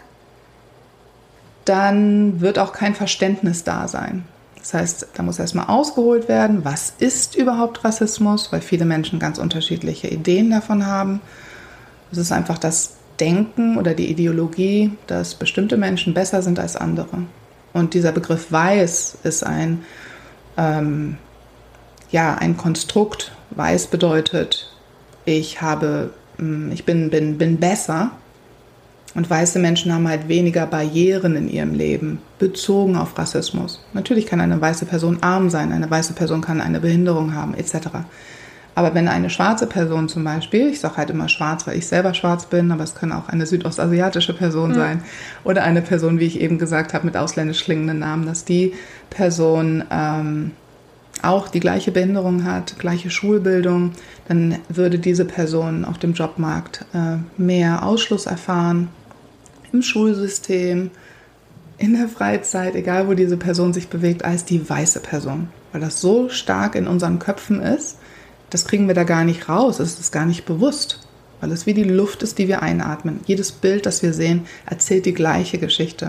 dann wird auch kein Verständnis da sein. Das heißt, da muss erstmal ausgeholt werden, was ist überhaupt Rassismus, weil viele Menschen ganz unterschiedliche Ideen davon haben. Es ist einfach das Denken oder die Ideologie, dass bestimmte Menschen besser sind als andere. Und dieser Begriff weiß ist ein, ähm, ja, ein Konstrukt. Weiß bedeutet, ich habe, ich bin, bin, bin besser. Und weiße Menschen haben halt weniger Barrieren in ihrem Leben, bezogen auf Rassismus. Natürlich kann eine weiße Person arm sein, eine weiße Person kann eine Behinderung haben, et cetera. Aber wenn eine schwarze Person zum Beispiel, ich sage halt immer schwarz, weil ich selber schwarz bin, aber es kann auch eine südostasiatische Person mhm. sein oder eine Person, wie ich eben gesagt habe, mit ausländisch klingenden Namen, dass die Person ähm, auch die gleiche Behinderung hat, gleiche Schulbildung, dann würde diese Person auf dem Jobmarkt äh, mehr Ausschluss erfahren, im Schulsystem, in der Freizeit, egal wo diese Person sich bewegt, als die weiße Person. Weil das so stark in unseren Köpfen ist, das kriegen wir da gar nicht raus, es ist gar nicht bewusst. Weil es wie die Luft ist, die wir einatmen. Jedes Bild, das wir sehen, erzählt die gleiche Geschichte.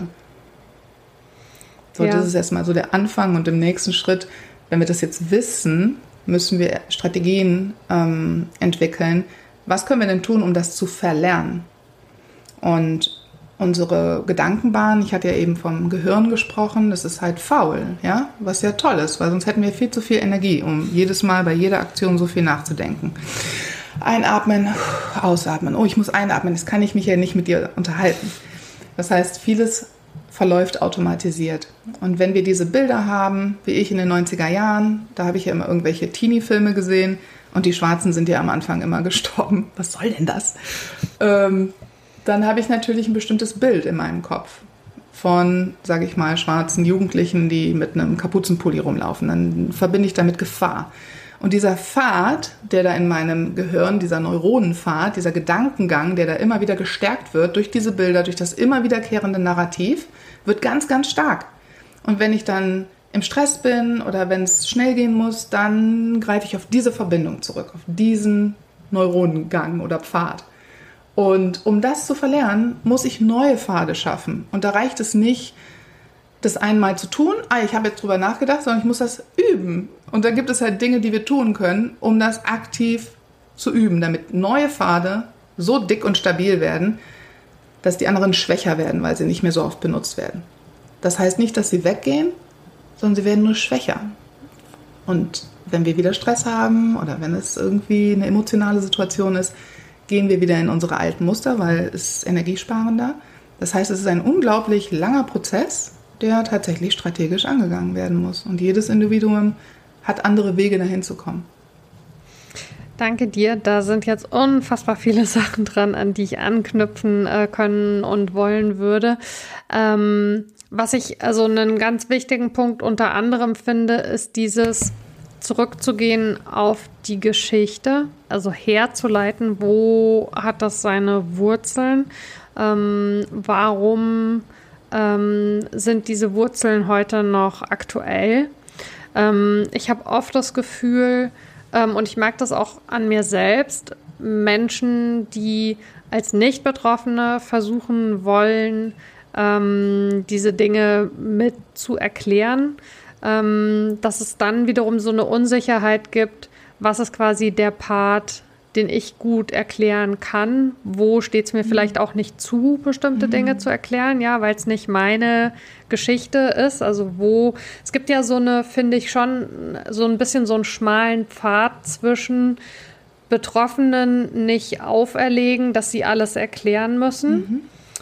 So, ja. Das ist erstmal so der Anfang und im nächsten Schritt, wenn wir das jetzt wissen, müssen wir Strategien ähm, entwickeln. Was können wir denn tun, um das zu verlernen? Und unsere Gedankenbahn, ich hatte ja eben vom Gehirn gesprochen, das ist halt faul, ja, was ja toll ist, weil sonst hätten wir viel zu viel Energie, um jedes Mal bei jeder Aktion so viel nachzudenken. Einatmen, ausatmen, oh, ich muss einatmen, jetzt kann ich mich ja nicht mit dir unterhalten. Das heißt, vieles verläuft automatisiert. Und wenn wir diese Bilder haben, wie ich in den neunziger Jahren, da habe ich ja immer irgendwelche Teenie-Filme gesehen und die Schwarzen sind ja am Anfang immer gestorben. Was soll denn das? Ähm, dann habe ich natürlich ein bestimmtes Bild in meinem Kopf von, sage ich mal, schwarzen Jugendlichen, die mit einem Kapuzenpulli rumlaufen. Dann verbinde ich damit Gefahr. Und dieser Pfad, der da in meinem Gehirn, dieser Neuronenpfad, dieser Gedankengang, der da immer wieder gestärkt wird durch diese Bilder, durch das immer wiederkehrende Narrativ, wird ganz, ganz stark. Und wenn ich dann im Stress bin oder wenn es schnell gehen muss, dann greife ich auf diese Verbindung zurück, auf diesen Neuronengang oder Pfad. Und um das zu verlernen, muss ich neue Pfade schaffen. Und da reicht es nicht, das einmal zu tun, ah, ich habe jetzt drüber nachgedacht, sondern ich muss das üben. Und da gibt es halt Dinge, die wir tun können, um das aktiv zu üben, damit neue Pfade so dick und stabil werden, dass die anderen schwächer werden, weil sie nicht mehr so oft benutzt werden. Das heißt nicht, dass sie weggehen, sondern sie werden nur schwächer. Und wenn wir wieder Stress haben oder wenn es irgendwie eine emotionale Situation ist, gehen wir wieder in unsere alten Muster, weil es ist energiesparender. Das heißt, es ist ein unglaublich langer Prozess, der tatsächlich strategisch angegangen werden muss. Und jedes Individuum hat andere Wege, dahin zu kommen. Danke dir. Da sind jetzt unfassbar viele Sachen dran, an die ich anknüpfen äh, können und wollen würde. Ähm, was ich also einen ganz wichtigen Punkt unter anderem finde, ist dieses zurückzugehen auf die Geschichte, also herzuleiten, wo hat das seine Wurzeln, ähm, warum ähm, sind diese Wurzeln heute noch aktuell. Ähm, ich habe oft das Gefühl, ähm, und ich merke das auch an mir selbst, Menschen, die als Nicht-Betroffene versuchen wollen, ähm, diese Dinge mit zu erklären, ähm, dass es dann wiederum so eine Unsicherheit gibt, was ist quasi der Part, den ich gut erklären kann, wo steht es mir mhm. vielleicht auch nicht zu, bestimmte mhm. Dinge zu erklären, ja, weil es nicht meine Geschichte ist, also wo, es gibt ja so eine, finde ich schon, so ein bisschen so einen schmalen Pfad zwischen Betroffenen nicht auferlegen, dass sie alles erklären müssen mhm.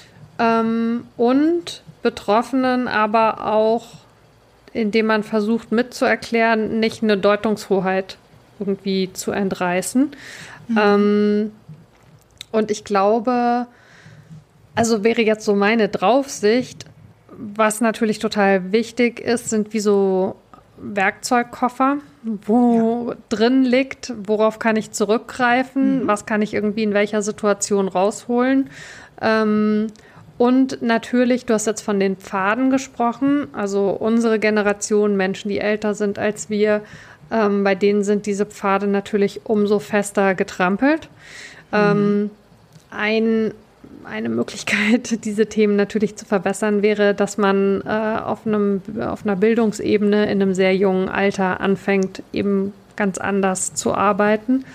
ähm, und Betroffenen aber auch, indem man versucht mitzuerklären, nicht eine Deutungshoheit irgendwie zu entreißen. Mhm. Ähm, und ich glaube, also wäre jetzt so meine Draufsicht, was natürlich total wichtig ist, sind wie so Werkzeugkoffer, wo ja. drin liegt, worauf kann ich zurückgreifen, mhm. was kann ich irgendwie in welcher Situation rausholen. Ähm, Und natürlich, du hast jetzt von den Pfaden gesprochen, also unsere Generation, Menschen, die älter sind als wir, ähm, bei denen sind diese Pfade natürlich umso fester getrampelt. Mhm. Ähm, ein, eine Möglichkeit, diese Themen natürlich zu verbessern, wäre, dass man äh, auf, einem, auf einer Bildungsebene in einem sehr jungen Alter anfängt, eben ganz anders zu arbeiten.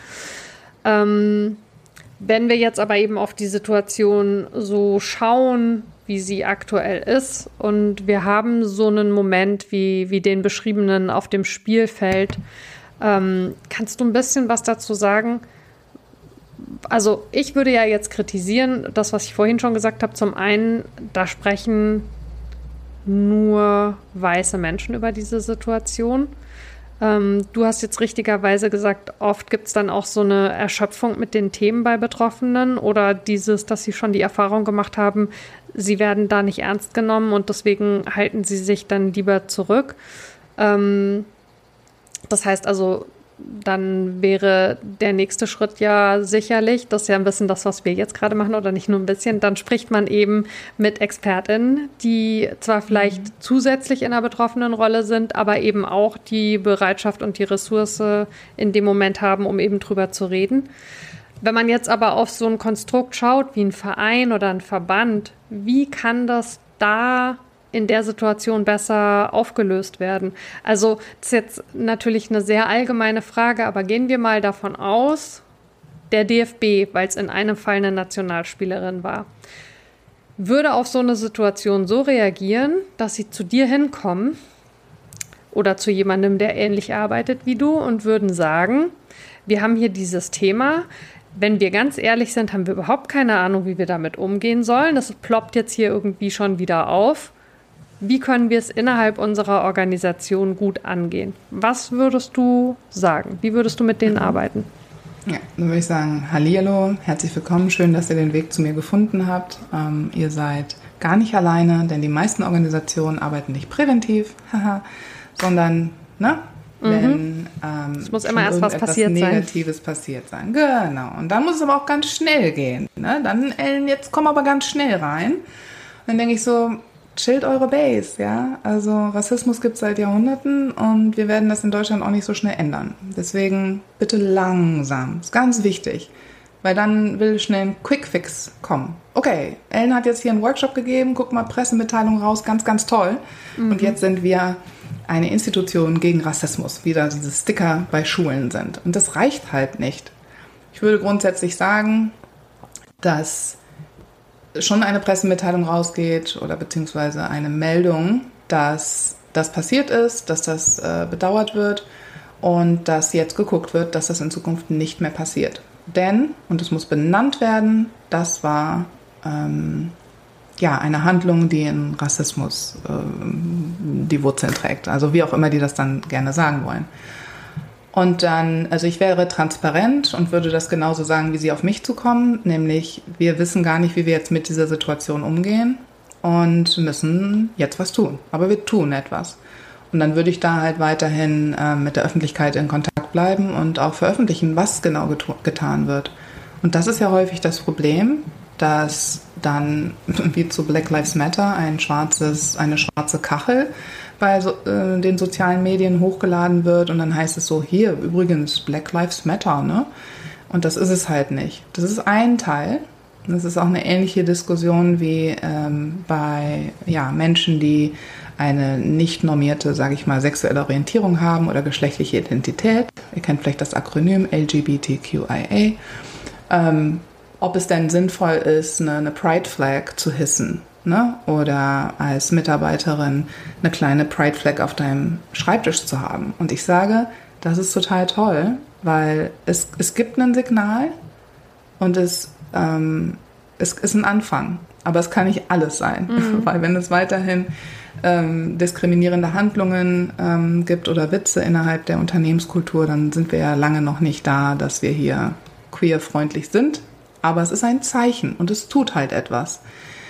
Ähm, Wenn wir jetzt aber eben auf die Situation so schauen, wie sie aktuell ist, und wir haben so einen Moment wie, wie den beschriebenen auf dem Spielfeld, ähm, kannst du ein bisschen was dazu sagen? Also ich würde ja jetzt kritisieren, das, was ich vorhin schon gesagt habe, zum einen, da sprechen nur weiße Menschen über diese Situation. Ähm, du hast jetzt richtigerweise gesagt, oft gibt es dann auch so eine Erschöpfung mit den Themen bei Betroffenen oder dieses, dass sie schon die Erfahrung gemacht haben, sie werden da nicht ernst genommen und deswegen halten sie sich dann lieber zurück. Ähm, das heißt also, dann wäre der nächste Schritt ja sicherlich, das ist ja ein bisschen das, was wir jetzt gerade machen oder nicht nur ein bisschen, dann spricht man eben mit ExpertInnen, die zwar vielleicht mhm. zusätzlich in einer betroffenen Rolle sind, aber eben auch die Bereitschaft und die Ressource in dem Moment haben, um eben drüber zu reden. Wenn man jetzt aber auf so ein Konstrukt schaut, wie ein Verein oder ein Verband, wie kann das da in der Situation besser aufgelöst werden? Also das ist jetzt natürlich eine sehr allgemeine Frage, aber gehen wir mal davon aus, der D F B, weil es in einem Fall eine Nationalspielerin war, würde auf so eine Situation so reagieren, dass sie zu dir hinkommen oder zu jemandem, der ähnlich arbeitet wie du und würden sagen, wir haben hier dieses Thema. Wenn wir ganz ehrlich sind, haben wir überhaupt keine Ahnung, wie wir damit umgehen sollen. Das ploppt jetzt hier irgendwie schon wieder auf. Wie können wir es innerhalb unserer Organisation gut angehen? Was würdest du sagen? Wie würdest du mit denen arbeiten? Ja, dann würde ich sagen, hallihallo, herzlich willkommen, schön, dass ihr den Weg zu mir gefunden habt. Ähm, ihr seid gar nicht alleine, denn die meisten Organisationen arbeiten nicht präventiv, sondern, ne? Wenn ähm, es muss immer erst was passiert sein. Negatives passiert sein. Genau. Und dann muss es aber auch ganz schnell gehen. Ne? Dann, Ellen, jetzt komm aber ganz schnell rein. Und dann denke ich so, chillt eure Base, ja. Also Rassismus gibt es seit Jahrhunderten und wir werden das in Deutschland auch nicht so schnell ändern. Deswegen bitte langsam. Ist ganz wichtig. Weil dann will schnell ein Quick-Fix kommen. Okay, Ellen hat jetzt hier einen Workshop gegeben, guck mal, Pressemitteilung raus, ganz, ganz toll. Mhm. Und jetzt sind wir eine Institution gegen Rassismus, wie da diese Sticker bei Schulen sind. Und das reicht halt nicht. Ich würde grundsätzlich sagen, dass schon eine Pressemitteilung rausgeht oder beziehungsweise eine Meldung, dass das passiert ist, dass das äh, bedauert wird und dass jetzt geguckt wird, dass das in Zukunft nicht mehr passiert. Denn, und es muss benannt werden, das war ähm, ja, eine Handlung, die in Rassismus äh, die Wurzeln trägt. Also wie auch immer die das dann gerne sagen wollen. Und dann, also ich wäre transparent und würde das genauso sagen, wie sie auf mich zukommen. Nämlich, wir wissen gar nicht, wie wir jetzt mit dieser Situation umgehen und müssen jetzt was tun. Aber wir tun etwas. Und dann würde ich da halt weiterhin äh, mit der Öffentlichkeit in Kontakt bleiben und auch veröffentlichen, was genau get- getan wird. Und das ist ja häufig das Problem, dass dann, wie zu Black Lives Matter, ein schwarzes, eine schwarze Kachel bei so, äh, den sozialen Medien hochgeladen wird und dann heißt es so, hier, übrigens, Black Lives Matter, ne? Und das ist es halt nicht. Das ist ein Teil. Das ist auch eine ähnliche Diskussion wie ähm, bei ja, Menschen, die eine nicht normierte, sage ich mal, sexuelle Orientierung haben oder geschlechtliche Identität. Ihr kennt vielleicht das Akronym L G B T Q I A. Ähm, ob es denn sinnvoll ist, eine, eine Pride-Flag zu hissen, ne? Oder als Mitarbeiterin eine kleine Pride-Flag auf deinem Schreibtisch zu haben. Und ich sage, das ist total toll, weil es, es gibt ein Signal und es, ähm, es ist ein Anfang. Aber es kann nicht alles sein, mhm. weil wenn es weiterhin ähm, diskriminierende Handlungen ähm, gibt oder Witze innerhalb der Unternehmenskultur, dann sind wir ja lange noch nicht da, dass wir hier queer-freundlich sind. Aber es ist ein Zeichen und es tut halt etwas.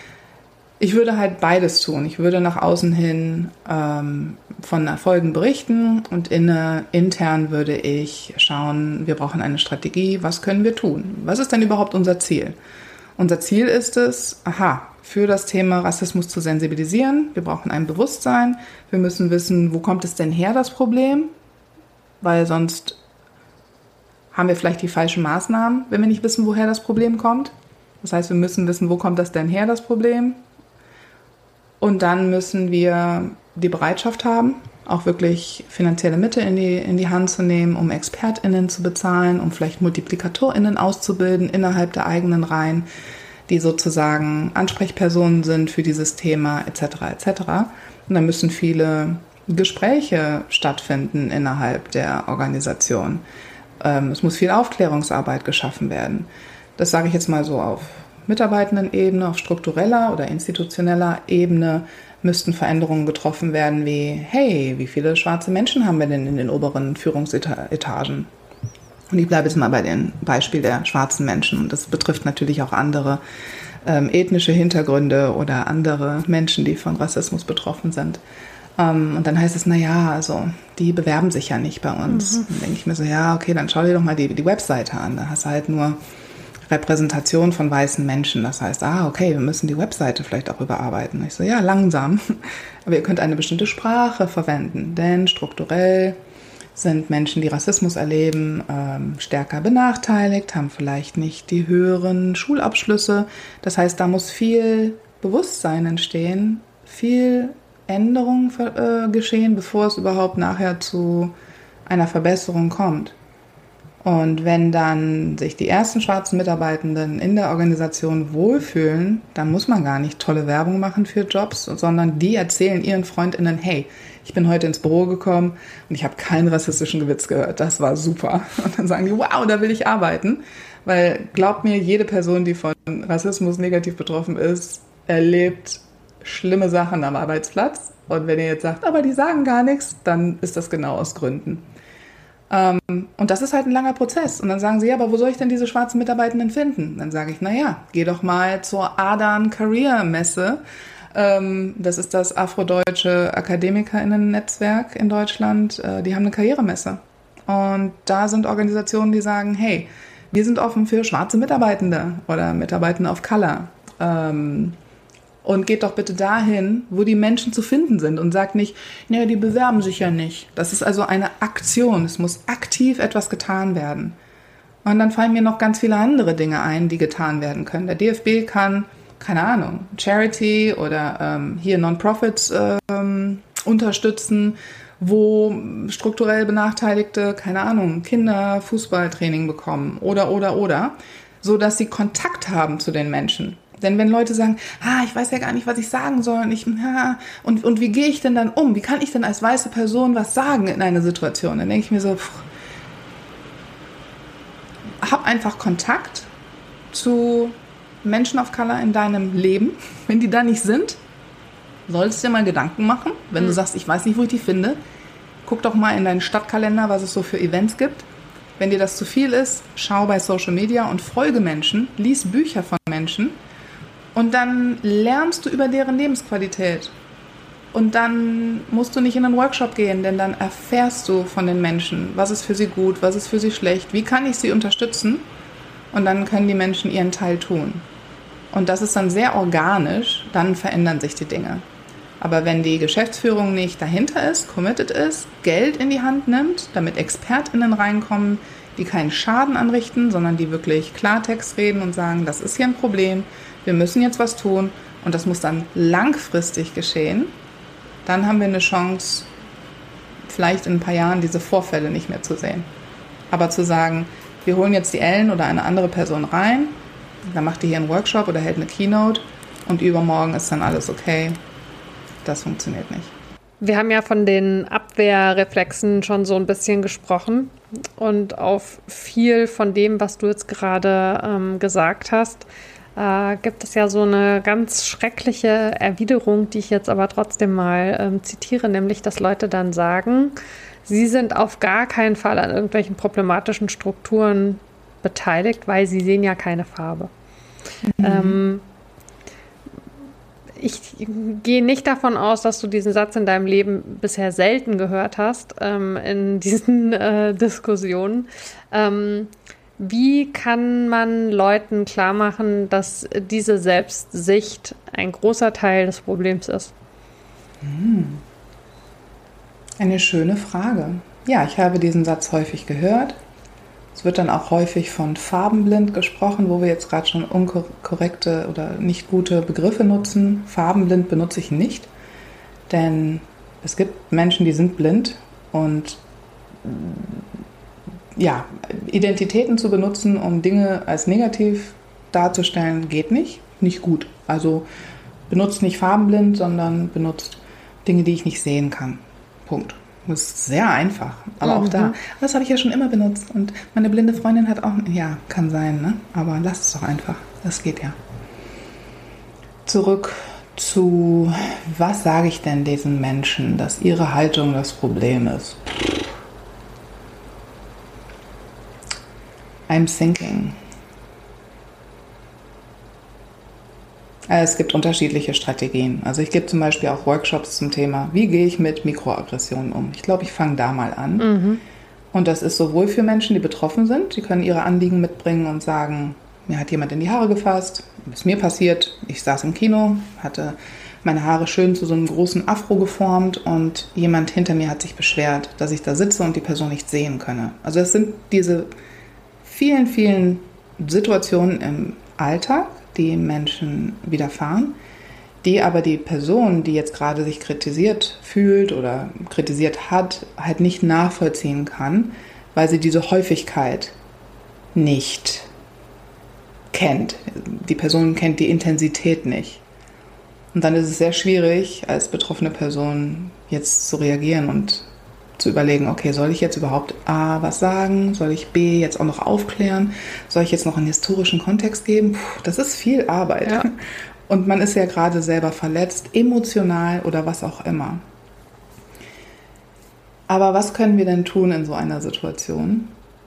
Ich würde halt beides tun. Ich würde nach außen hin ähm, von Erfolgen berichten und inne, intern würde ich schauen, wir brauchen eine Strategie, was können wir tun? Was ist denn überhaupt unser Ziel? Unser Ziel ist es, aha, für das Thema Rassismus zu sensibilisieren. Wir brauchen ein Bewusstsein. Wir müssen wissen, wo kommt es denn her, das Problem? Weil sonst haben wir vielleicht die falschen Maßnahmen, wenn wir nicht wissen, woher das Problem kommt. Das heißt, wir müssen wissen, wo kommt das denn her, das Problem. Und dann müssen wir die Bereitschaft haben, auch wirklich finanzielle Mittel in die, in die Hand zu nehmen, um ExpertInnen zu bezahlen, um vielleicht MultiplikatorInnen auszubilden innerhalb der eigenen Reihen, die sozusagen Ansprechpersonen sind für dieses Thema et cetera et cetera. Und dann müssen viele Gespräche stattfinden innerhalb der Organisation. Es muss viel Aufklärungsarbeit geschaffen werden. Das sage ich jetzt mal so auf Mitarbeitendenebene, auf struktureller oder institutioneller Ebene müssten Veränderungen getroffen werden wie, hey, wie viele schwarze Menschen haben wir denn in den oberen Führungsetagen? Und ich bleibe jetzt mal bei dem Beispiel der schwarzen Menschen. Und das betrifft natürlich auch andere ähm, ethnische Hintergründe oder andere Menschen, die von Rassismus betroffen sind. Und dann heißt es, naja, also die bewerben sich ja nicht bei uns. Mhm. Dann denke ich mir so, ja, okay, dann schau dir doch mal die, die Webseite an. Da hast du halt nur Repräsentation von weißen Menschen. Das heißt, ah, okay, wir müssen die Webseite vielleicht auch überarbeiten. Ich so, ja, langsam. Aber ihr könnt eine bestimmte Sprache verwenden, denn strukturell sind Menschen, die Rassismus erleben, ähm, stärker benachteiligt, haben vielleicht nicht die höheren Schulabschlüsse. Das heißt, da muss viel Bewusstsein entstehen viel Änderung äh, geschehen, bevor es überhaupt nachher zu einer Verbesserung kommt. Und wenn dann sich die ersten schwarzen Mitarbeitenden in der Organisation wohlfühlen, dann muss man gar nicht tolle Werbung machen für Jobs, sondern die erzählen ihren FreundInnen, hey, ich bin heute ins Büro gekommen und ich habe keinen rassistischen Witz gehört. Das war super. Und dann sagen die, wow, da will ich arbeiten. Weil glaubt mir, jede Person, die von Rassismus negativ betroffen ist, erlebt schlimme Sachen am Arbeitsplatz. Und wenn ihr jetzt sagt, aber die sagen gar nichts, dann ist das genau aus Gründen. Ähm, und das ist halt ein langer Prozess. Und dann sagen sie, ja, aber wo soll ich denn diese schwarzen Mitarbeitenden finden? Dann sage ich, naja, geh doch mal zur Adan Career Messe. Ähm, das ist das afrodeutsche AkademikerInnen-Netzwerk in Deutschland. Äh, die haben eine Karrieremesse. Und da sind Organisationen, die sagen, hey, wir sind offen für schwarze Mitarbeitende oder Mitarbeitende of Color. Ähm, Und geht doch bitte dahin, wo die Menschen zu finden sind und sagt nicht, naja, die bewerben sich ja nicht. Das ist also eine Aktion. Es muss aktiv etwas getan werden. Und dann fallen mir noch ganz viele andere Dinge ein, die getan werden können. Der D F B kann, keine Ahnung, Charity oder ähm, hier Non-Profits ähm, unterstützen, wo strukturell Benachteiligte, keine Ahnung, Kinder Fußballtraining bekommen oder, oder, oder, so dass sie Kontakt haben zu den Menschen. Denn wenn Leute sagen, ah, ich weiß ja gar nicht, was ich sagen soll, und, ich, ah, und, und wie gehe ich denn dann um? Wie kann ich denn als weiße Person was sagen in einer Situation? Dann denke ich mir so, pff, hab einfach Kontakt zu Menschen of Color in deinem Leben. Wenn die da nicht sind, solltest du dir mal Gedanken machen. Wenn mhm. du sagst, ich weiß nicht, wo ich die finde, guck doch mal in deinen Stadtkalender, was es so für Events gibt. Wenn dir das zu viel ist, schau bei Social Media und folge Menschen, lies Bücher von Menschen. Und dann lernst du über deren Lebensqualität. Und dann musst du nicht in einen Workshop gehen, denn dann erfährst du von den Menschen, was ist für sie gut, was ist für sie schlecht, wie kann ich sie unterstützen? Und dann können die Menschen ihren Teil tun. Und das ist dann sehr organisch, dann verändern sich die Dinge. Aber wenn die Geschäftsführung nicht dahinter ist, committed ist, Geld in die Hand nimmt, damit ExpertInnen reinkommen, die keinen Schaden anrichten, sondern die wirklich Klartext reden und sagen, das ist hier ein Problem, wir müssen jetzt was tun und das muss dann langfristig geschehen, dann haben wir eine Chance, vielleicht in ein paar Jahren diese Vorfälle nicht mehr zu sehen. Aber zu sagen, wir holen jetzt die Ellen oder eine andere Person rein, dann macht die hier einen Workshop oder hält eine Keynote und übermorgen ist dann alles okay, das funktioniert nicht. Wir haben ja von den Abwehrreflexen schon so ein bisschen gesprochen und auf viel von dem, was du jetzt gerade ähm, gesagt hast, äh, gibt es ja so eine ganz schreckliche Erwiderung, die ich jetzt aber trotzdem mal ähm, zitiere, nämlich, dass Leute dann sagen, sie sind auf gar keinen Fall an irgendwelchen problematischen Strukturen beteiligt, weil sie sehen ja keine Farbe. Mhm. Ähm, Ich gehe nicht davon aus, dass du diesen Satz in deinem Leben bisher selten gehört hast, ähm, in diesen äh, Diskussionen. Ähm, wie kann man Leuten klar machen, dass diese Selbstsicht ein großer Teil des Problems ist? Eine schöne Frage. Ja, ich habe diesen Satz häufig gehört. Es wird dann auch häufig von farbenblind gesprochen, wo wir jetzt gerade schon unkorrekte oder nicht gute Begriffe nutzen. Farbenblind benutze ich nicht, denn es gibt Menschen, die sind blind und ja, Identitäten zu benutzen, um Dinge als negativ darzustellen, geht nicht, nicht gut. Also benutzt nicht farbenblind, sondern benutzt Dinge, die ich nicht sehen kann. Punkt. Das ist sehr einfach, aber mhm. auch da. Das habe ich ja schon immer benutzt und meine blinde Freundin hat auch, ja, kann sein, ne? Aber lass es doch einfach, das geht ja. Zurück zu, was sage ich denn diesen Menschen, dass ihre Haltung das Problem ist? I'm thinking. Es gibt unterschiedliche Strategien. Also ich gebe zum Beispiel auch Workshops zum Thema, wie gehe ich mit Mikroaggressionen um. Ich glaube, ich fange da mal an. Mhm. Und das ist sowohl für Menschen, die betroffen sind, die können ihre Anliegen mitbringen und sagen, mir hat jemand in die Haare gefasst, ist mir passiert, ich saß im Kino, hatte meine Haare schön zu so einem großen Afro geformt und jemand hinter mir hat sich beschwert, dass ich da sitze und die Person nicht sehen könne. Also es sind diese vielen, vielen Situationen im Alltag, die Menschen widerfahren, die aber die Person, die jetzt gerade sich kritisiert fühlt oder kritisiert hat, halt nicht nachvollziehen kann, weil sie diese Häufigkeit nicht kennt. Die Person kennt die Intensität nicht. Und dann ist es sehr schwierig, als betroffene Person jetzt zu reagieren und zu überlegen, okay, soll ich jetzt überhaupt A, was sagen? Soll ich B, jetzt auch noch aufklären? Soll ich jetzt noch einen historischen Kontext geben? Puh, das ist viel Arbeit. Ja. Und man ist ja gerade selber verletzt, emotional oder was auch immer. Aber was können wir denn tun in so einer Situation,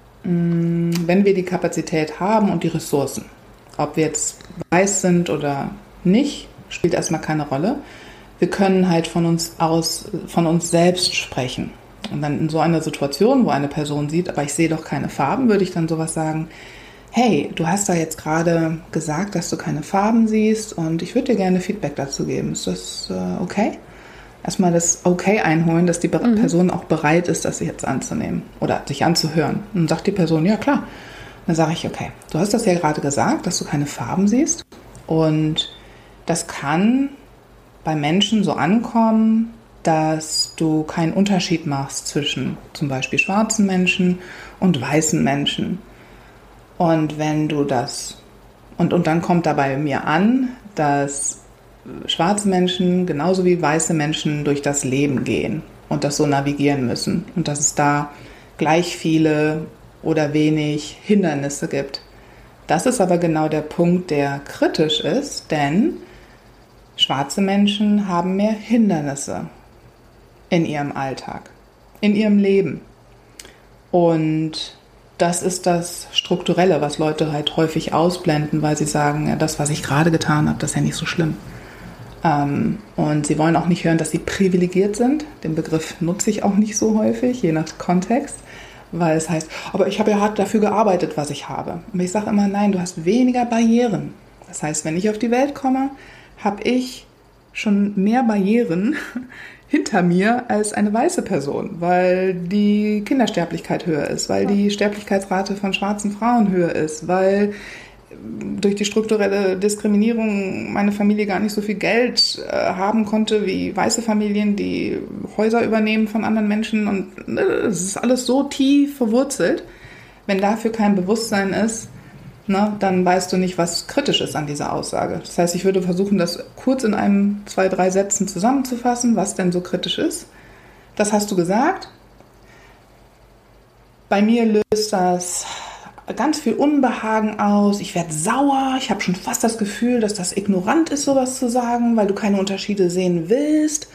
wenn wir die Kapazität haben und die Ressourcen? Ob wir jetzt weiß sind oder nicht, spielt erstmal keine Rolle. Wir können halt von uns aus, von uns selbst sprechen. Und dann in so einer Situation, wo eine Person sieht, aber ich sehe doch keine Farben, würde ich dann sowas sagen: Hey, du hast da jetzt gerade gesagt, dass du keine Farben siehst und ich würde dir gerne Feedback dazu geben. Ist das äh, okay? Erstmal das Okay einholen, dass die Be- mhm. Person auch bereit ist, das jetzt anzunehmen oder sich anzuhören. Und dann sagt die Person, ja klar. Und dann sage ich, okay, du hast das ja gerade gesagt, dass du keine Farben siehst. Und das kann bei Menschen so ankommen, dass du keinen Unterschied machst zwischen zum Beispiel schwarzen Menschen und weißen Menschen. Und wenn du das, und, und dann kommt da bei mir an, dass schwarze Menschen genauso wie weiße Menschen durch das Leben gehen und das so navigieren müssen. Und dass es da gleich viele oder wenig Hindernisse gibt. Das ist aber genau der Punkt, der kritisch ist, denn schwarze Menschen haben mehr Hindernisse in ihrem Alltag, in ihrem Leben. Und das ist das Strukturelle, was Leute halt häufig ausblenden, weil sie sagen, ja, das, was ich gerade getan habe, das ist ja nicht so schlimm. Ähm, und sie wollen auch nicht hören, dass sie privilegiert sind. Den Begriff nutze ich auch nicht so häufig, je nach Kontext, weil es heißt, aber ich habe ja hart dafür gearbeitet, was ich habe. Und ich sage immer, nein, du hast weniger Barrieren. Das heißt, wenn ich auf die Welt komme, habe ich schon mehr Barrieren hinter mir als eine weiße Person, weil die Kindersterblichkeit höher ist, weil die Sterblichkeitsrate von schwarzen Frauen höher ist, weil durch die strukturelle Diskriminierung meine Familie gar nicht so viel Geld äh, haben konnte wie weiße Familien, die Häuser übernehmen von anderen Menschen. Und es ist alles so tief verwurzelt. Wenn dafür kein Bewusstsein ist, ne, dann weißt du nicht, was kritisch ist an dieser Aussage. Das heißt, ich würde versuchen, das kurz in einem, zwei, drei Sätzen zusammenzufassen, was denn so kritisch ist. Das hast du gesagt. Bei mir löst das ganz viel Unbehagen aus. Ich werde sauer. Ich habe schon fast das Gefühl, dass das ignorant ist, sowas zu sagen, weil du keine Unterschiede sehen willst.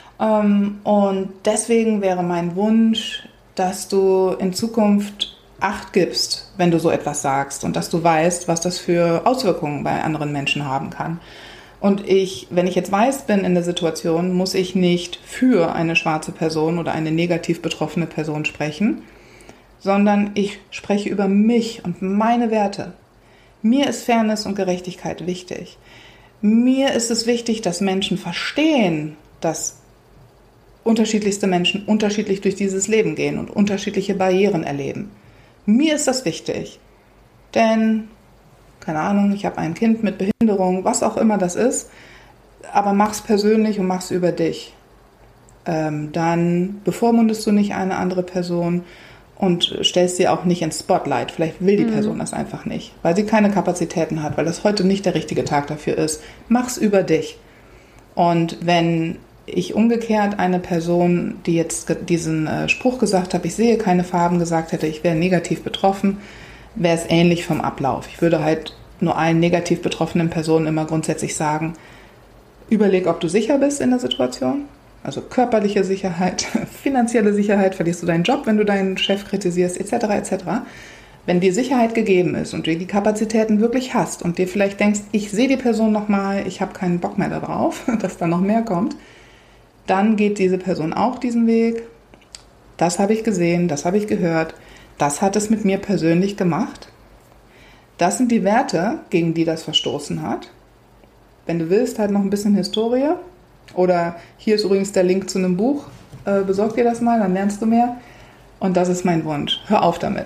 Und deswegen wäre mein Wunsch, dass du in Zukunft Acht gibst, wenn du so etwas sagst und dass du weißt, was das für Auswirkungen bei anderen Menschen haben kann. Und ich, wenn ich jetzt weiß bin in der Situation, muss ich nicht für eine schwarze Person oder eine negativ betroffene Person sprechen, sondern ich spreche über mich und meine Werte. Mir ist Fairness und Gerechtigkeit wichtig. Mir ist es wichtig, dass Menschen verstehen, dass unterschiedlichste Menschen unterschiedlich durch dieses Leben gehen und unterschiedliche Barrieren erleben. Mir ist das wichtig, denn, keine Ahnung, ich habe ein Kind mit Behinderung, was auch immer das ist, aber mach's persönlich und mach's über dich. Ähm, dann bevormundest du nicht eine andere Person und stellst sie auch nicht ins Spotlight. Vielleicht will die mhm. Person das einfach nicht, weil sie keine Kapazitäten hat, weil das heute nicht der richtige Tag dafür ist. Mach's über dich. Und wenn ich umgekehrt eine Person, die jetzt diesen äh, Spruch gesagt hat, ich sehe keine Farben, gesagt hätte, ich wäre negativ betroffen, wäre es ähnlich vom Ablauf. Ich würde halt nur allen negativ betroffenen Personen immer grundsätzlich sagen, überleg, ob du sicher bist in der Situation. Also körperliche Sicherheit, finanzielle Sicherheit, verlierst du deinen Job, wenn du deinen Chef kritisierst, et cetera et cetera. Wenn dir Sicherheit gegeben ist und du die Kapazitäten wirklich hast und dir vielleicht denkst, ich sehe die Person nochmal, ich habe keinen Bock mehr darauf, dass da noch mehr kommt, dann geht diese Person auch diesen Weg. Das habe ich gesehen, das habe ich gehört, das hat es mit mir persönlich gemacht. Das sind die Werte, gegen die das verstoßen hat. Wenn du willst, halt noch ein bisschen Historie. Oder hier ist übrigens der Link zu einem Buch. Äh, besorg dir das mal, dann lernst du mehr. Und das ist mein Wunsch. Hör auf damit.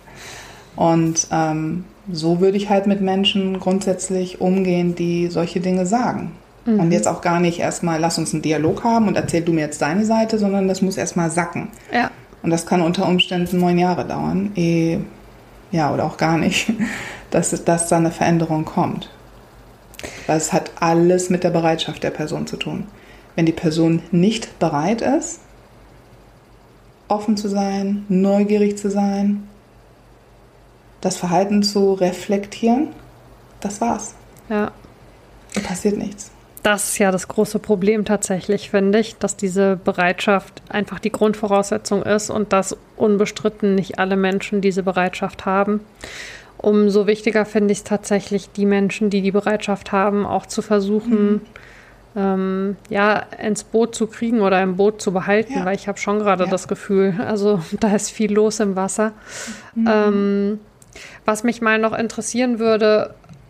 Und ähm, so würde ich halt mit Menschen grundsätzlich umgehen, die solche Dinge sagen. Mhm. Und jetzt auch gar nicht erstmal, lass uns einen Dialog haben und erzähl du mir jetzt deine Seite, sondern das muss erstmal sacken. Ja. Und das kann unter Umständen neun Jahre dauern, eh, ja, oder auch gar nicht, dass, dass da eine Veränderung kommt. Weil es hat alles mit der Bereitschaft der Person zu tun. Wenn die Person nicht bereit ist, offen zu sein, neugierig zu sein, das Verhalten zu reflektieren, das war's. Ja. Da passiert nichts. Das ist ja das große Problem tatsächlich, finde ich, dass diese Bereitschaft einfach die Grundvoraussetzung ist und dass unbestritten nicht alle Menschen diese Bereitschaft haben. Umso wichtiger finde ich es tatsächlich, die Menschen, die die Bereitschaft haben, auch zu versuchen, mhm. ähm, ja, ins Boot zu kriegen oder im Boot zu behalten, ja. weil ich habe schon gerade ja. das Gefühl, also da ist viel los im Wasser. Mhm. Ähm, was mich mal noch interessieren würde,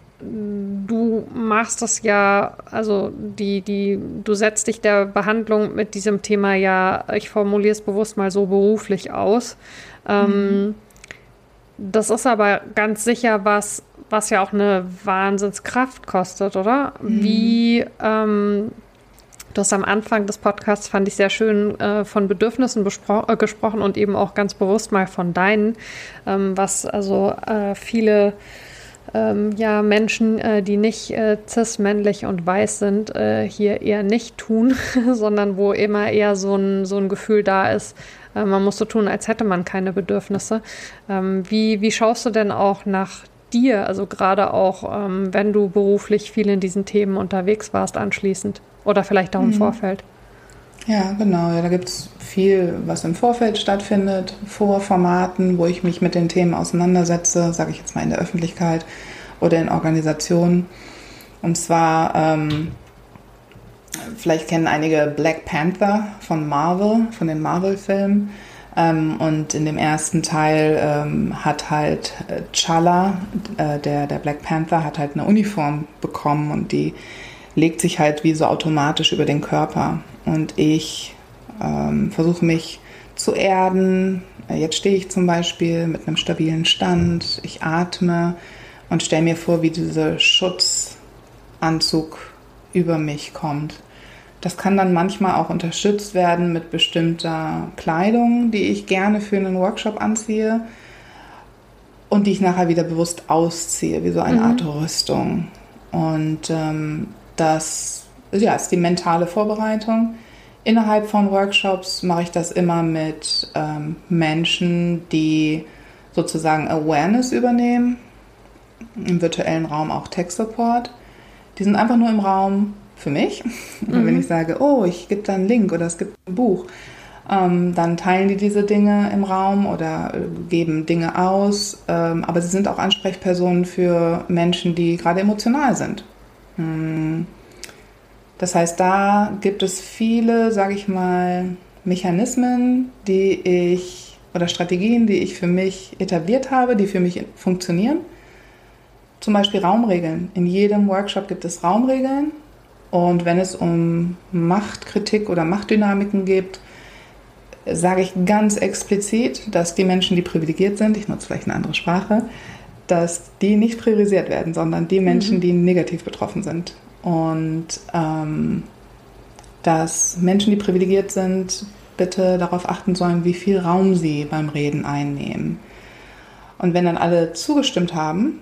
du machst das ja, also die, die, du setzt dich der Behandlung mit diesem Thema ja, ich formuliere es bewusst mal so, beruflich aus. Ähm, mhm. Das ist aber ganz sicher was, was ja auch eine Wahnsinnskraft kostet, oder? Mhm. Wie, ähm, du hast am Anfang des Podcasts, fand ich sehr schön, äh, von Bedürfnissen bespro- äh, gesprochen und eben auch ganz bewusst mal von deinen, ähm, was also äh, viele Ähm, ja, Menschen, äh, die nicht äh, cis, männlich und weiß sind, äh, hier eher nicht tun, sondern wo immer eher so ein, so ein Gefühl da ist, äh, man muss so tun, als hätte man keine Bedürfnisse. Ähm, wie, wie schaust du denn auch nach dir, also gerade auch, ähm, wenn du beruflich viel in diesen Themen unterwegs warst anschließend oder vielleicht auch im mhm. Vorfeld? Ja, genau. Ja, da gibt es viel, was im Vorfeld stattfindet, vor Formaten, wo ich mich mit den Themen auseinandersetze, sage ich jetzt mal in der Öffentlichkeit oder in Organisationen. Und zwar, ähm, vielleicht kennen einige Black Panther von Marvel, von den Marvel-Filmen. Ähm, und in dem ersten Teil ähm, hat halt äh, T'Challa, äh, der, der Black Panther, hat halt eine Uniform bekommen und die legt sich halt wie so automatisch über den Körper. Und ich ähm, versuche mich zu erden. Jetzt stehe ich zum Beispiel mit einem stabilen Stand. Ich atme und stelle mir vor, wie dieser Schutzanzug über mich kommt. Das kann dann manchmal auch unterstützt werden mit bestimmter Kleidung, die ich gerne für einen Workshop anziehe und die ich nachher wieder bewusst ausziehe, wie so eine mhm. Art Rüstung. Und ähm, das ja, ist die mentale Vorbereitung. Innerhalb von Workshops mache ich das immer mit ähm, Menschen, die sozusagen Awareness übernehmen, im virtuellen Raum auch Tech-Support. Die sind einfach nur im Raum für mich. Mhm. Wenn ich sage, oh, ich gebe da einen Link oder es gibt ein Buch, ähm, dann teilen die diese Dinge im Raum oder äh, geben Dinge aus. Ähm, aber sie sind auch Ansprechpersonen für Menschen, die gerade emotional sind. Hm. Das heißt, da gibt es viele, sage ich mal, Mechanismen, die ich oder Strategien, die ich für mich etabliert habe, die für mich funktionieren. Zum Beispiel Raumregeln. In jedem Workshop gibt es Raumregeln. Und wenn es um Machtkritik oder Machtdynamiken geht, sage ich ganz explizit, dass die Menschen, die privilegiert sind, ich nutze vielleicht eine andere Sprache, dass die nicht priorisiert werden, sondern die Menschen, mhm. die negativ betroffen sind. Und ähm, dass Menschen, die privilegiert sind, bitte darauf achten sollen, wie viel Raum sie beim Reden einnehmen. Und wenn dann alle zugestimmt haben,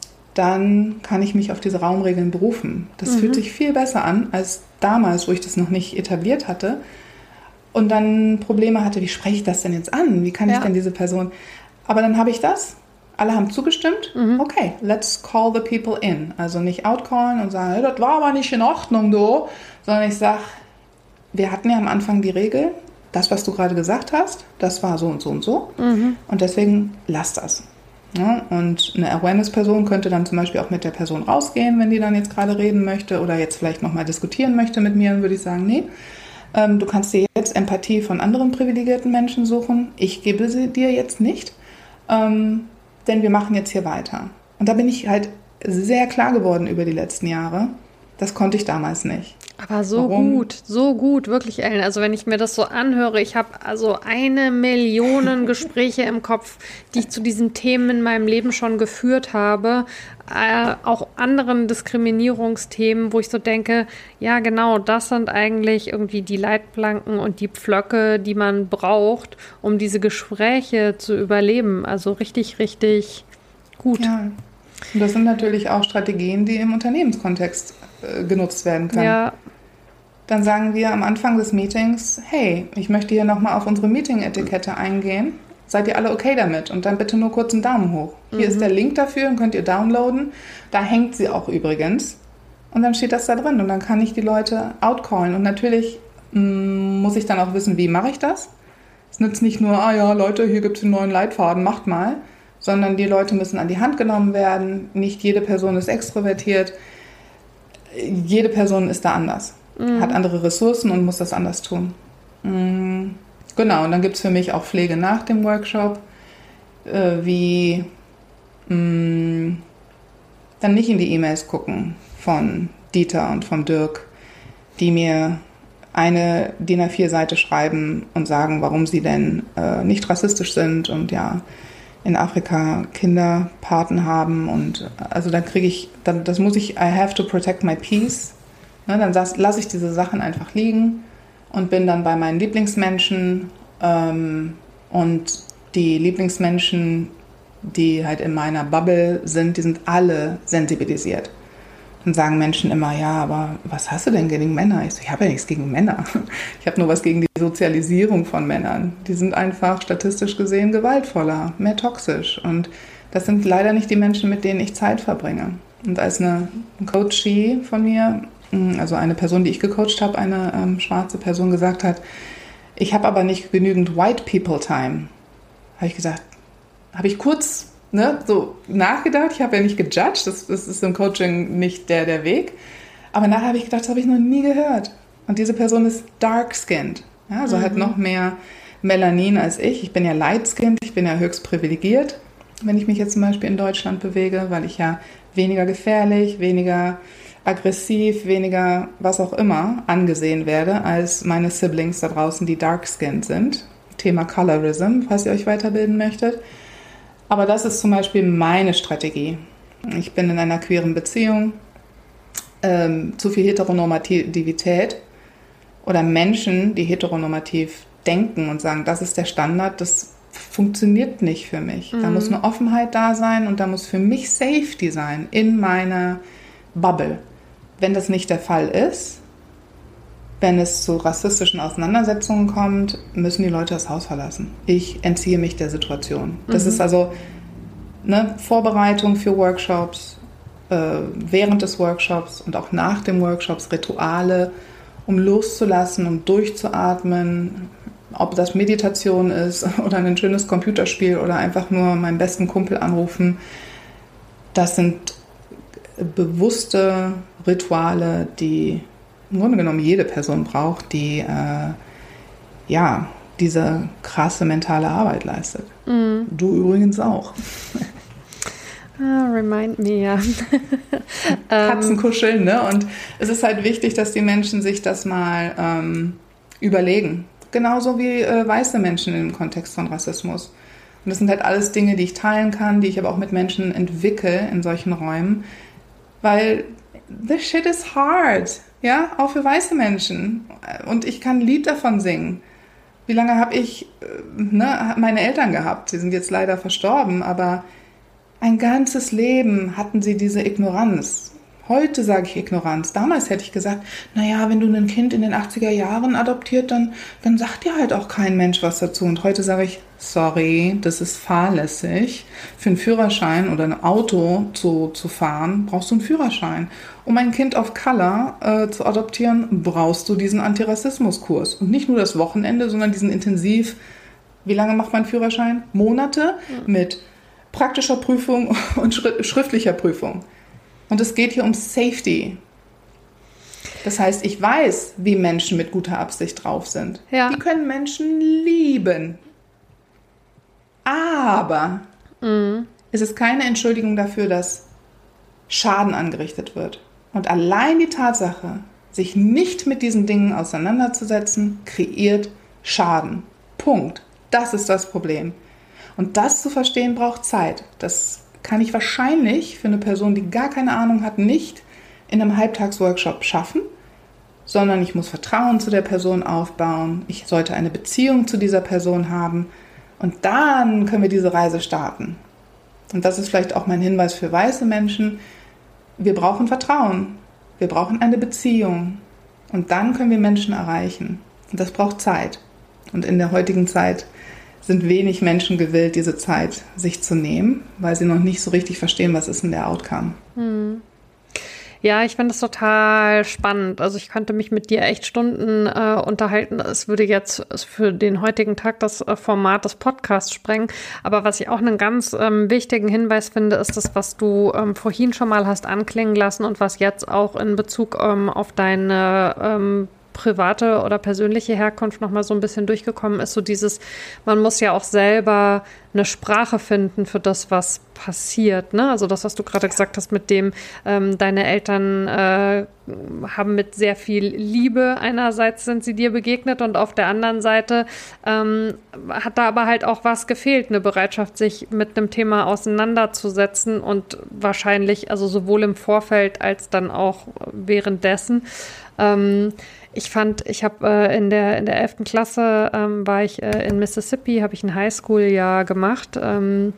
dann kann ich mich auf diese Raumregeln berufen. Das mhm. fühlt sich viel besser an als damals, wo ich das noch nicht etabliert hatte und dann Probleme hatte, wie spreche ich das denn jetzt an? Wie kann ja. ich denn diese Person... Aber dann habe ich das. Alle haben zugestimmt. Mhm. Okay, let's call the people in. Also nicht outcallen und sagen, hey, das war aber nicht in Ordnung, du. Sondern ich sage, wir hatten ja am Anfang die Regel, das, was du gerade gesagt hast, das war so und so und so. Mhm. Und deswegen lass das. Ja, und eine Awareness-Person könnte dann zum Beispiel auch mit der Person rausgehen, wenn die dann jetzt gerade reden möchte oder jetzt vielleicht nochmal diskutieren möchte mit mir, dann würde ich sagen, nee, ähm, du kannst dir jetzt Empathie von anderen privilegierten Menschen suchen. Ich gebe sie dir jetzt nicht. Ähm, denn wir machen jetzt hier weiter. Und da bin ich halt sehr klar geworden über die letzten Jahre. Das konnte ich damals nicht. Aber so Warum? gut, so gut, wirklich, Ellen. Also wenn ich mir das so anhöre, ich habe also eine Million Gespräche im Kopf, die ich zu diesen Themen in meinem Leben schon geführt habe. Äh, auch anderen Diskriminierungsthemen, wo ich so denke, ja genau, das sind eigentlich irgendwie die Leitplanken und die Pflöcke, die man braucht, um diese Gespräche zu überleben. Also richtig, richtig gut. Ja, und das sind natürlich auch Strategien, die im Unternehmenskontext äh, genutzt werden können. Ja. Dann sagen wir am Anfang des Meetings, hey, ich möchte hier nochmal auf unsere Meeting-Etikette eingehen. Seid ihr alle okay damit? Und dann bitte nur kurz einen Daumen hoch. Hier mhm. ist der Link dafür und könnt ihr downloaden. Da hängt sie auch übrigens. Und dann steht das da drin und dann kann ich die Leute outcallen. Und natürlich mh, muss ich dann auch wissen, wie mache ich das? Es nützt nicht nur, ah ja, Leute, hier gibt es einen neuen Leitfaden, macht mal. Sondern die Leute müssen an die Hand genommen werden. Nicht jede Person ist extrovertiert. Jede Person ist da anders. Mhm. Hat andere Ressourcen und muss das anders tun. Mhm. Genau, und dann gibt es für mich auch Pflege nach dem Workshop, äh, wie mh, dann nicht in die E-Mails gucken von Dieter und von Dirk, die mir eine D I N A vier Seite schreiben und sagen, warum sie denn äh, nicht rassistisch sind und ja, in Afrika Kinder Paten haben und also dann kriege ich, dann, das muss ich, I have to protect my peace. Ne, dann lasse ich diese Sachen einfach liegen und bin dann bei meinen Lieblingsmenschen ähm, und die Lieblingsmenschen, die halt in meiner Bubble sind, die sind alle sensibilisiert. Dann sagen Menschen immer, ja, aber was hast du denn gegen Männer? Ich so, ich habe ja nichts gegen Männer. Ich habe nur was gegen die Sozialisierung von Männern. Die sind einfach statistisch gesehen gewaltvoller, mehr toxisch. Und das sind leider nicht die Menschen, mit denen ich Zeit verbringe. Und als eine Coachie von mir, also eine Person, die ich gecoacht habe, eine ähm, schwarze Person gesagt hat, ich habe aber nicht genügend White People Time, habe ich gesagt, habe ich kurz ne, so nachgedacht, ich habe ja nicht gejudged, das, das ist im Coaching nicht der, der Weg, aber nachher habe ich gedacht, das habe ich noch nie gehört. Und diese Person ist dark-skinned, ja, also mhm. hat noch mehr Melanin als ich. Ich bin ja light-skinned, ich bin ja höchst privilegiert, wenn ich mich jetzt zum Beispiel in Deutschland bewege, weil ich ja weniger gefährlich, weniger aggressiv, weniger was auch immer angesehen werde als meine Siblings da draußen, die dark-skinned sind. Thema Colorism, falls ihr euch weiterbilden möchtet. Aber das ist zum Beispiel meine Strategie. Ich bin in einer queeren Beziehung, ähm, zu viel Heteronormativität oder Menschen, die heteronormativ denken und sagen, das ist der Standard, das funktioniert nicht für mich. Mhm. Da muss eine Offenheit da sein und da muss für mich Safety sein in meiner Bubble. Wenn das nicht der Fall ist, wenn es zu rassistischen Auseinandersetzungen kommt, müssen die Leute das Haus verlassen. Ich entziehe mich der Situation. Das mhm. ist also eine Vorbereitung für Workshops, äh, während des Workshops und auch nach dem Workshops Rituale, um loszulassen, um durchzuatmen, ob das Meditation ist oder ein schönes Computerspiel oder einfach nur meinen besten Kumpel anrufen. Das sind bewusste Rituale, die im Grunde genommen jede Person braucht, die äh, ja, diese krasse mentale Arbeit leistet. Mm. Du übrigens auch. Ah, remind me, ja. Katzen kuscheln, ne? Und es ist halt wichtig, dass die Menschen sich das mal ähm, überlegen. Genauso wie äh, weiße Menschen im Kontext von Rassismus. Und das sind halt alles Dinge, die ich teilen kann, die ich aber auch mit Menschen entwickle in solchen Räumen. Weil this shit is hard, ja, auch für weiße Menschen. Und ich kann ein Lied davon singen. Wie lange habe ich ne, meine Eltern gehabt? Sie sind jetzt leider verstorben, aber ein ganzes Leben hatten sie diese Ignoranz. Heute sage ich Ignoranz. Damals hätte ich gesagt, naja, wenn du ein Kind in den achtziger Jahren adoptiert, dann, dann sagt dir halt auch kein Mensch was dazu. Und heute sage ich, sorry, das ist fahrlässig. Für einen Führerschein oder ein Auto zu, zu fahren, brauchst du einen Führerschein. Um ein Kind of Color äh, zu adoptieren, brauchst du diesen Antirassismuskurs. Und nicht nur das Wochenende, sondern diesen intensiv, wie lange macht man Führerschein? Monate mit praktischer Prüfung und schriftlicher Prüfung. Und es geht hier um Safety. Das heißt, ich weiß, wie Menschen mit guter Absicht drauf sind. Ja. Die können Menschen lieben. Aber mhm. es ist keine Entschuldigung dafür, dass Schaden angerichtet wird. Und allein die Tatsache, Sich nicht mit diesen Dingen auseinanderzusetzen, kreiert Schaden. Punkt. Das ist das Problem. Und das zu verstehen braucht Zeit. Das kann ich wahrscheinlich für eine Person, die gar keine Ahnung hat, nicht in einem Halbtagsworkshop schaffen, sondern ich muss Vertrauen zu der Person aufbauen. Ich sollte eine Beziehung zu dieser Person haben und dann können wir diese Reise starten. Und das ist vielleicht auch mein Hinweis für weiße Menschen. Wir brauchen Vertrauen. Wir brauchen eine Beziehung. Und dann können wir Menschen erreichen. Und das braucht Zeit. Und in der heutigen Zeit sind wenig Menschen gewillt, diese Zeit sich zu nehmen, weil sie noch nicht so richtig verstehen, was ist denn der Outcome. Hm. Ja, ich finde das total spannend. Also ich könnte mich mit dir echt Stunden äh, unterhalten. Es würde jetzt für den heutigen Tag das äh, Format des Podcasts sprengen. Aber was ich auch einen ganz ähm, wichtigen Hinweis finde, ist das, was du ähm, vorhin schon mal hast anklingen lassen und was jetzt auch in Bezug ähm, auf deine ähm, private oder persönliche Herkunft noch mal so ein bisschen durchgekommen ist, so dieses, man muss ja auch selber eine Sprache finden für das, was passiert, ne? Also das, was du gerade gesagt hast mit dem, ähm, deine Eltern äh, haben mit sehr viel Liebe, einerseits sind sie dir begegnet und auf der anderen Seite ähm, hat da aber halt auch was gefehlt, eine Bereitschaft, sich mit einem Thema auseinanderzusetzen und wahrscheinlich, also sowohl im Vorfeld als dann auch währenddessen. Ähm, Ich fand, ich habe äh, in der in der elften Klasse ähm, war ich äh, in Mississippi, habe ich ein Highschool-Jahr gemacht ähm,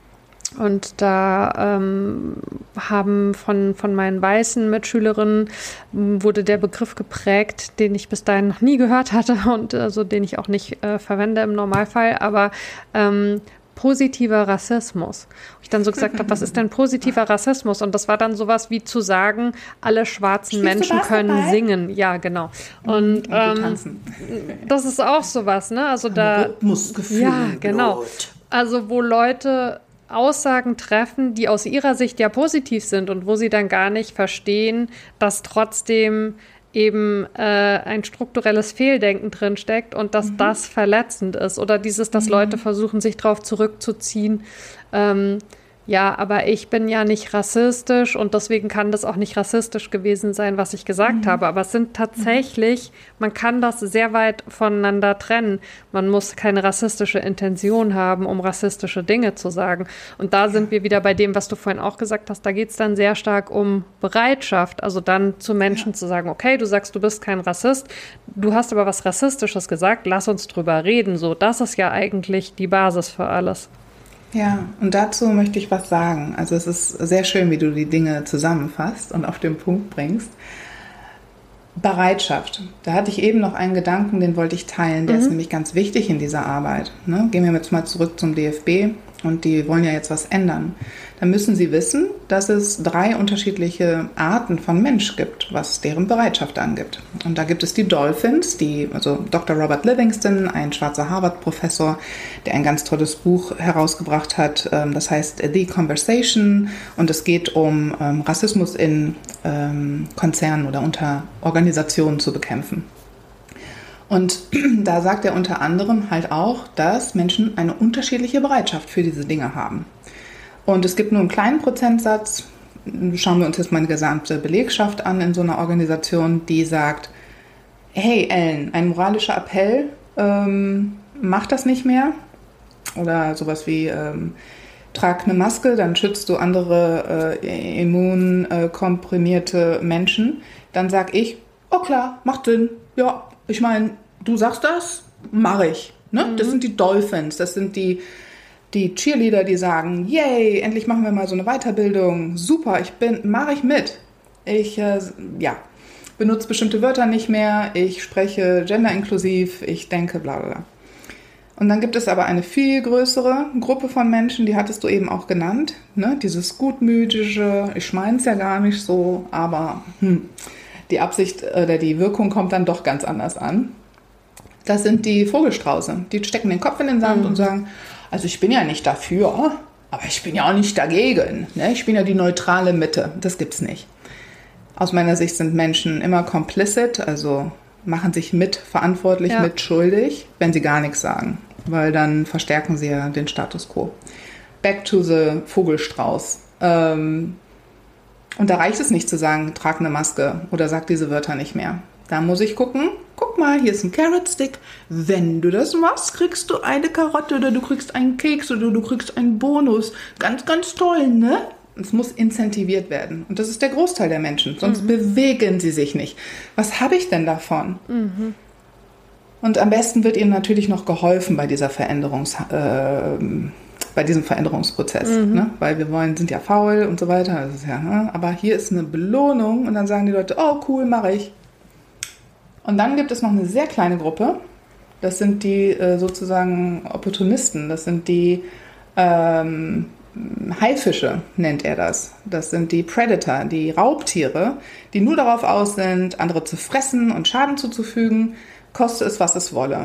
und da ähm, haben von von meinen weißen Mitschülerinnen m, wurde der Begriff geprägt, den ich bis dahin noch nie gehört hatte und also den ich auch nicht äh, verwende im Normalfall, aber ähm, positiver Rassismus. Ich dann so gesagt habe, was ist denn positiver Rassismus? Und das war dann sowas wie zu sagen, alle schwarzen Spielst Menschen können dabei? singen. Ja, genau. Und, Und ähm, das ist auch sowas, ne? Also da, Rhythmusgefühl. ja, genau. Also wo Leute Aussagen treffen, die aus ihrer Sicht ja positiv sind und wo sie dann gar nicht verstehen, dass trotzdem eben äh, ein strukturelles Fehldenken drinsteckt und dass mhm. das verletzend ist. Oder dieses, dass mhm. Leute versuchen, sich darauf zurückzuziehen, ähm, ja, aber ich bin ja nicht rassistisch und deswegen kann das auch nicht rassistisch gewesen sein, was ich gesagt mhm. habe. Aber es sind tatsächlich, man kann das sehr weit voneinander trennen. Man muss keine rassistische Intention haben, um rassistische Dinge zu sagen. Und da sind wir wieder bei dem, was du vorhin auch gesagt hast. Da geht es dann sehr stark um Bereitschaft. Also dann zu Menschen ja. zu sagen, okay, du sagst, du bist kein Rassist, du hast aber was Rassistisches gesagt, lass uns drüber reden. So, das ist ja eigentlich die Basis für alles. Ja, und dazu möchte ich was sagen. Also es ist sehr schön, wie du die Dinge zusammenfasst und auf den Punkt bringst. Bereitschaft. Da hatte ich eben noch einen Gedanken, den wollte ich teilen. Der mhm. ist nämlich ganz wichtig in dieser Arbeit. Ne? Gehen wir jetzt mal zurück zum D F B und die wollen ja jetzt was ändern. Dann müssen sie wissen, dass es drei unterschiedliche Arten von Mensch gibt, was deren Bereitschaft angibt. Und da gibt es die Dolphins, die, also Doktor Robert Livingston, ein schwarzer Harvard-Professor, der ein ganz tolles Buch herausgebracht hat, das heißt The Conversation, und es geht um ähm, Rassismus in ähm, Konzernen oder unter Organisationen zu bekämpfen. Und da sagt er unter anderem halt auch, dass Menschen eine unterschiedliche Bereitschaft für diese Dinge haben. Und es gibt nur einen kleinen Prozentsatz, schauen wir uns jetzt mal eine gesamte Belegschaft an in so einer Organisation, die sagt, hey Ellen, ein moralischer Appell, ähm, mach das nicht mehr. Oder sowas wie, ähm, trag eine Maske, dann schützt du andere äh, immunkomprimierte Menschen. Dann sag ich, oh klar, macht Sinn. Ja, ich meine, du sagst das, mache ich. Ne? Mhm. Das sind die Dolphins, das sind die Die Cheerleader, die sagen, yay, endlich machen wir mal so eine Weiterbildung, super, ich bin, mache ich mit. Ich, äh, ja, benutze bestimmte Wörter nicht mehr, ich spreche genderinklusiv, ich denke bla bla bla. Und dann gibt es aber eine viel größere Gruppe von Menschen, die hattest du eben auch genannt, ne? Dieses gutmütige, ich meine es ja gar nicht so, aber hm, die Absicht oder die Wirkung kommt dann doch ganz anders an. Das sind die Vogelstrauße, die stecken den Kopf in den Sand mhm. und sagen, also ich bin ja nicht dafür, aber ich bin ja auch nicht dagegen. Ne? Ich bin ja die neutrale Mitte. Das gibt's nicht. Aus meiner Sicht sind Menschen immer complicit, also machen sich mitverantwortlich, ja. mitschuldig, wenn sie gar nichts sagen. Weil dann verstärken sie ja den Status quo. Back to the Vogelstrauß. Ähm, Und da reicht es nicht zu sagen, trag eine Maske oder sag diese Wörter nicht mehr. Da muss ich gucken, guck mal, hier ist ein Carrot Stick. Wenn du das machst, kriegst du eine Karotte oder du kriegst einen Keks oder du kriegst einen Bonus. Ganz, ganz toll, ne? Es muss incentiviert werden. Und das ist der Großteil der Menschen. Sonst mhm. bewegen sie sich nicht. Was habe ich denn davon? Mhm. Und am besten wird ihnen natürlich noch geholfen bei dieser Veränderungs, äh, bei diesem Veränderungsprozess. Mhm. Ne? Weil wir wollen, sind ja faul und so weiter. Das ist ja, ne? Aber hier ist eine Belohnung und dann sagen die Leute, oh cool, mache ich. Und dann gibt es noch eine sehr kleine Gruppe. Das sind die äh, sozusagen Opportunisten. Das sind die ähm, Haifische, nennt er das. Das sind die Predator, die Raubtiere, die nur darauf aus sind, andere zu fressen und Schaden zuzufügen, koste es, was es wolle.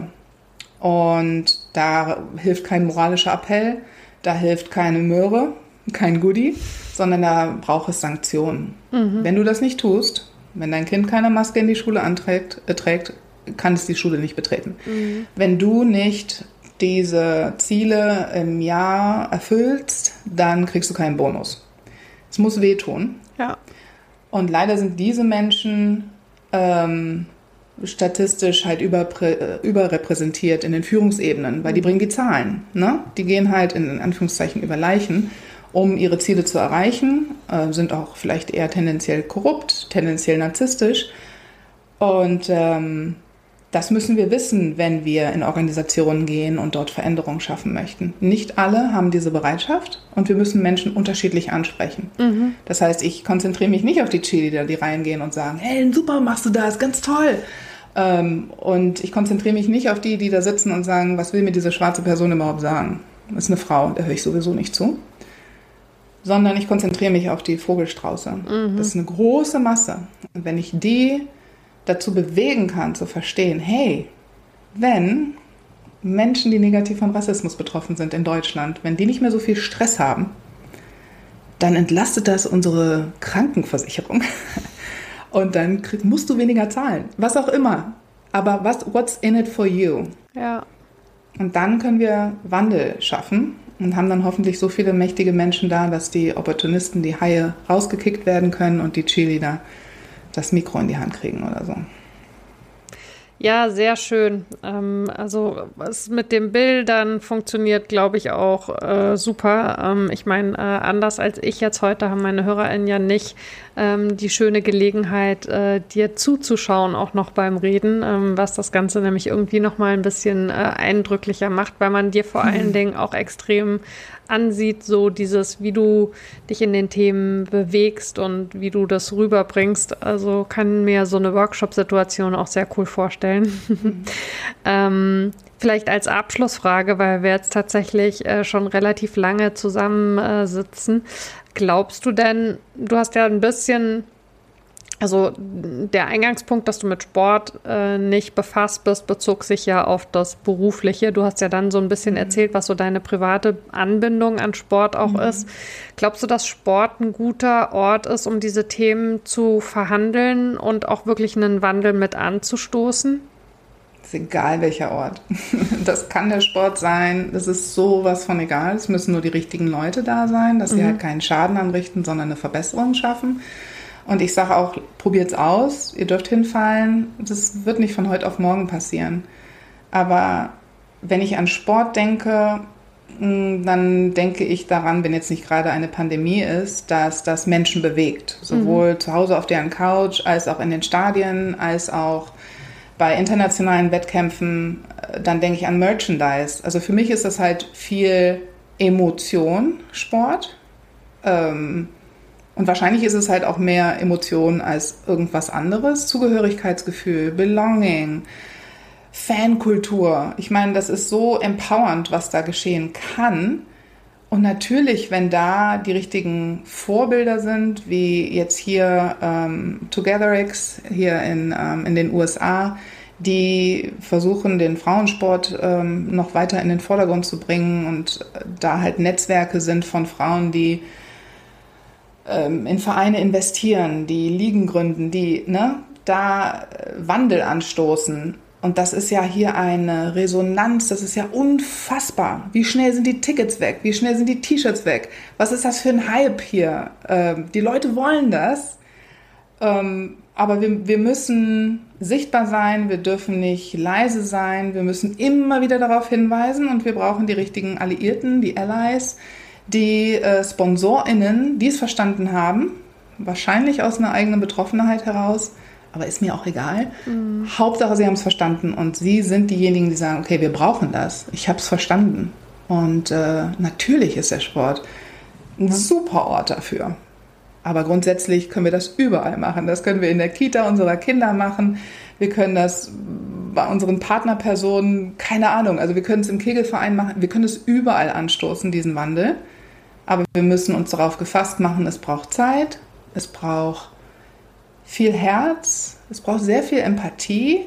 Und da hilft kein moralischer Appell, da hilft keine Möhre, kein Goodie, sondern da braucht es Sanktionen. Mhm. Wenn du das nicht tust, wenn dein Kind keine Maske in die Schule anträgt, äh, trägt, kann es die Schule nicht betreten. Mhm. Wenn du nicht diese Ziele im Jahr erfüllst, dann kriegst du keinen Bonus. Es muss wehtun. Ja. Und leider sind diese Menschen ähm, statistisch halt überprä- überrepräsentiert in den Führungsebenen, weil die bringen die Zahlen. Ne? Die gehen halt in Anführungszeichen über Leichen, um ihre Ziele zu erreichen, äh, sind auch vielleicht eher tendenziell korrupt, tendenziell narzisstisch. Und ähm, das müssen wir wissen, wenn wir in Organisationen gehen und dort Veränderungen schaffen möchten. Nicht alle haben diese Bereitschaft und wir müssen Menschen unterschiedlich ansprechen. Mhm. Das heißt, ich konzentriere mich nicht auf die Cheerleader, die reingehen und sagen, hey, super machst du das, ganz toll. Ähm, und ich konzentriere mich nicht auf die, die da sitzen und sagen, was will mir diese schwarze Person überhaupt sagen? Das ist eine Frau, da höre ich sowieso nicht zu. Sondern ich konzentriere mich auf die Vogelstrauße. Mhm. Das ist eine große Masse. Und wenn ich die dazu bewegen kann, zu verstehen, hey, wenn Menschen, die negativ von Rassismus betroffen sind in Deutschland, wenn die nicht mehr so viel Stress haben, dann entlastet das unsere Krankenversicherung. Und dann krieg, musst du weniger zahlen. Was auch immer. Aber was, what's in it for you? Ja. Und dann können wir Wandel schaffen und haben dann hoffentlich so viele mächtige Menschen da, dass die Opportunisten, die Haie rausgekickt werden können und die Cheerleader das Mikro in die Hand kriegen oder so. Ja, sehr schön. Ähm, also was mit den Bildern funktioniert, glaube ich, auch äh, super. Ähm, ich meine, äh, anders als ich jetzt heute haben meine HörerInnen ja nicht ähm, die schöne Gelegenheit, äh, dir zuzuschauen, auch noch beim Reden, ähm, was das Ganze nämlich irgendwie noch mal ein bisschen äh, eindrücklicher macht, weil man dir vor allen Dingen auch extrem ansieht, so dieses, wie du dich in den Themen bewegst und wie du das rüberbringst. Also kann mir so eine Workshop-Situation auch sehr cool vorstellen. Mhm. ähm, vielleicht als Abschlussfrage, weil wir jetzt tatsächlich äh, schon relativ lange zusammensitzen. Äh, Glaubst du denn, du hast ja ein bisschen, also der Eingangspunkt, dass du mit Sport äh, nicht befasst bist, bezog sich ja auf das Berufliche. Du hast ja dann so ein bisschen mhm. erzählt, was so deine private Anbindung an Sport auch mhm. ist. Glaubst du, dass Sport ein guter Ort ist, um diese Themen zu verhandeln und auch wirklich einen Wandel mit anzustoßen? Ist egal, welcher Ort. Das kann der Sport sein. Das ist sowas von egal. Es müssen nur die richtigen Leute da sein, dass sie mhm. halt keinen Schaden anrichten, sondern eine Verbesserung schaffen. Und ich sage auch, probiert's aus, ihr dürft hinfallen. Das wird nicht von heute auf morgen passieren. Aber wenn ich an Sport denke, dann denke ich daran, wenn jetzt nicht gerade eine Pandemie ist, dass das Menschen bewegt. Sowohl mhm. zu Hause auf deren Couch, als auch in den Stadien, als auch bei internationalen Wettkämpfen. Dann denke ich an Merchandise. Also für mich ist das halt viel Emotion, Sport. Ähm, Und wahrscheinlich ist es halt auch mehr Emotion als irgendwas anderes. Zugehörigkeitsgefühl, Belonging, Fankultur. Ich meine, das ist so empowernd, was da geschehen kann. Und natürlich, wenn da die richtigen Vorbilder sind, wie jetzt hier ähm, TogetherX hier in, ähm, in den U S A, die versuchen, den Frauensport ähm, noch weiter in den Vordergrund zu bringen und da halt Netzwerke sind von Frauen, die in Vereine investieren, die Ligen gründen, die ne, da Wandel anstoßen, Und das ist ja hier eine Resonanz, das ist ja unfassbar. Wie schnell sind die Tickets weg? Wie schnell sind die T-Shirts weg? Was ist das für ein Hype hier? Ähm, die Leute wollen das, ähm, aber wir, wir müssen sichtbar sein, wir dürfen nicht leise sein, wir müssen immer wieder darauf hinweisen und wir brauchen die richtigen Alliierten, die Allies, die äh, SponsorInnen, die es verstanden haben, wahrscheinlich aus einer eigenen Betroffenheit heraus, aber ist mir auch egal. Mhm. Hauptsache, sie haben es verstanden und sie sind diejenigen, die sagen, okay, wir brauchen das. Ich habe es verstanden. Und äh, natürlich ist der Sport ein super Ort dafür. Aber grundsätzlich können wir das überall machen. Das können wir in der Kita unserer Kinder machen. Wir können das bei unseren Partnerpersonen, keine Ahnung, also wir können es im Kegelverein machen. Wir können es überall anstoßen, diesen Wandel. Aber wir müssen uns darauf gefasst machen, es braucht Zeit, es braucht viel Herz, es braucht sehr viel Empathie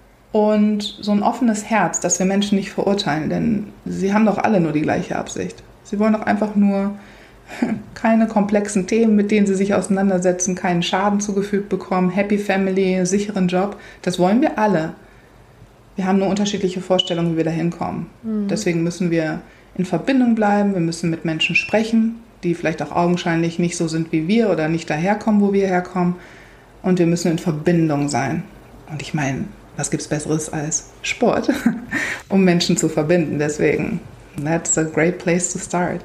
und so ein offenes Herz, dass wir Menschen nicht verurteilen, denn sie haben doch alle nur die gleiche Absicht. Sie wollen doch einfach nur keine komplexen Themen, mit denen sie sich auseinandersetzen, keinen Schaden zugefügt bekommen, Happy Family, einen sicheren Job. Das wollen wir alle. Wir haben nur unterschiedliche Vorstellungen, wie wir da hinkommen. Mhm. Deswegen müssen wir in Verbindung bleiben, wir müssen mit Menschen sprechen, die vielleicht auch augenscheinlich nicht so sind wie wir oder nicht daherkommen, wo wir herkommen. Und wir müssen in Verbindung sein. Und ich meine, was gibt es Besseres als Sport, um Menschen zu verbinden? Deswegen, that's a great place to start.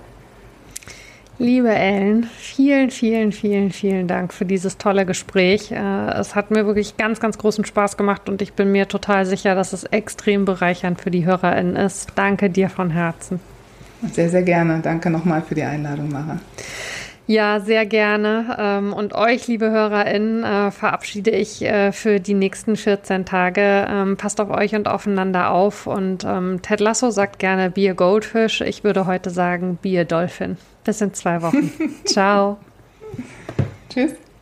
Liebe Ellen, vielen, vielen, vielen, vielen Dank für dieses tolle Gespräch. Es hat mir wirklich ganz, ganz großen Spaß gemacht und ich bin mir total sicher, dass es extrem bereichernd für die HörerInnen ist. Danke dir von Herzen. Sehr, sehr gerne. Danke nochmal für die Einladung, Mara. Ja, sehr gerne. Und euch, liebe HörerInnen, verabschiede ich für die nächsten vierzehn Tage. Passt auf euch und aufeinander auf. Und Ted Lasso sagt gerne Be a Goldfish. Ich würde heute sagen Be a Dolphin. Bis in zwei Wochen. Ciao. Tschüss.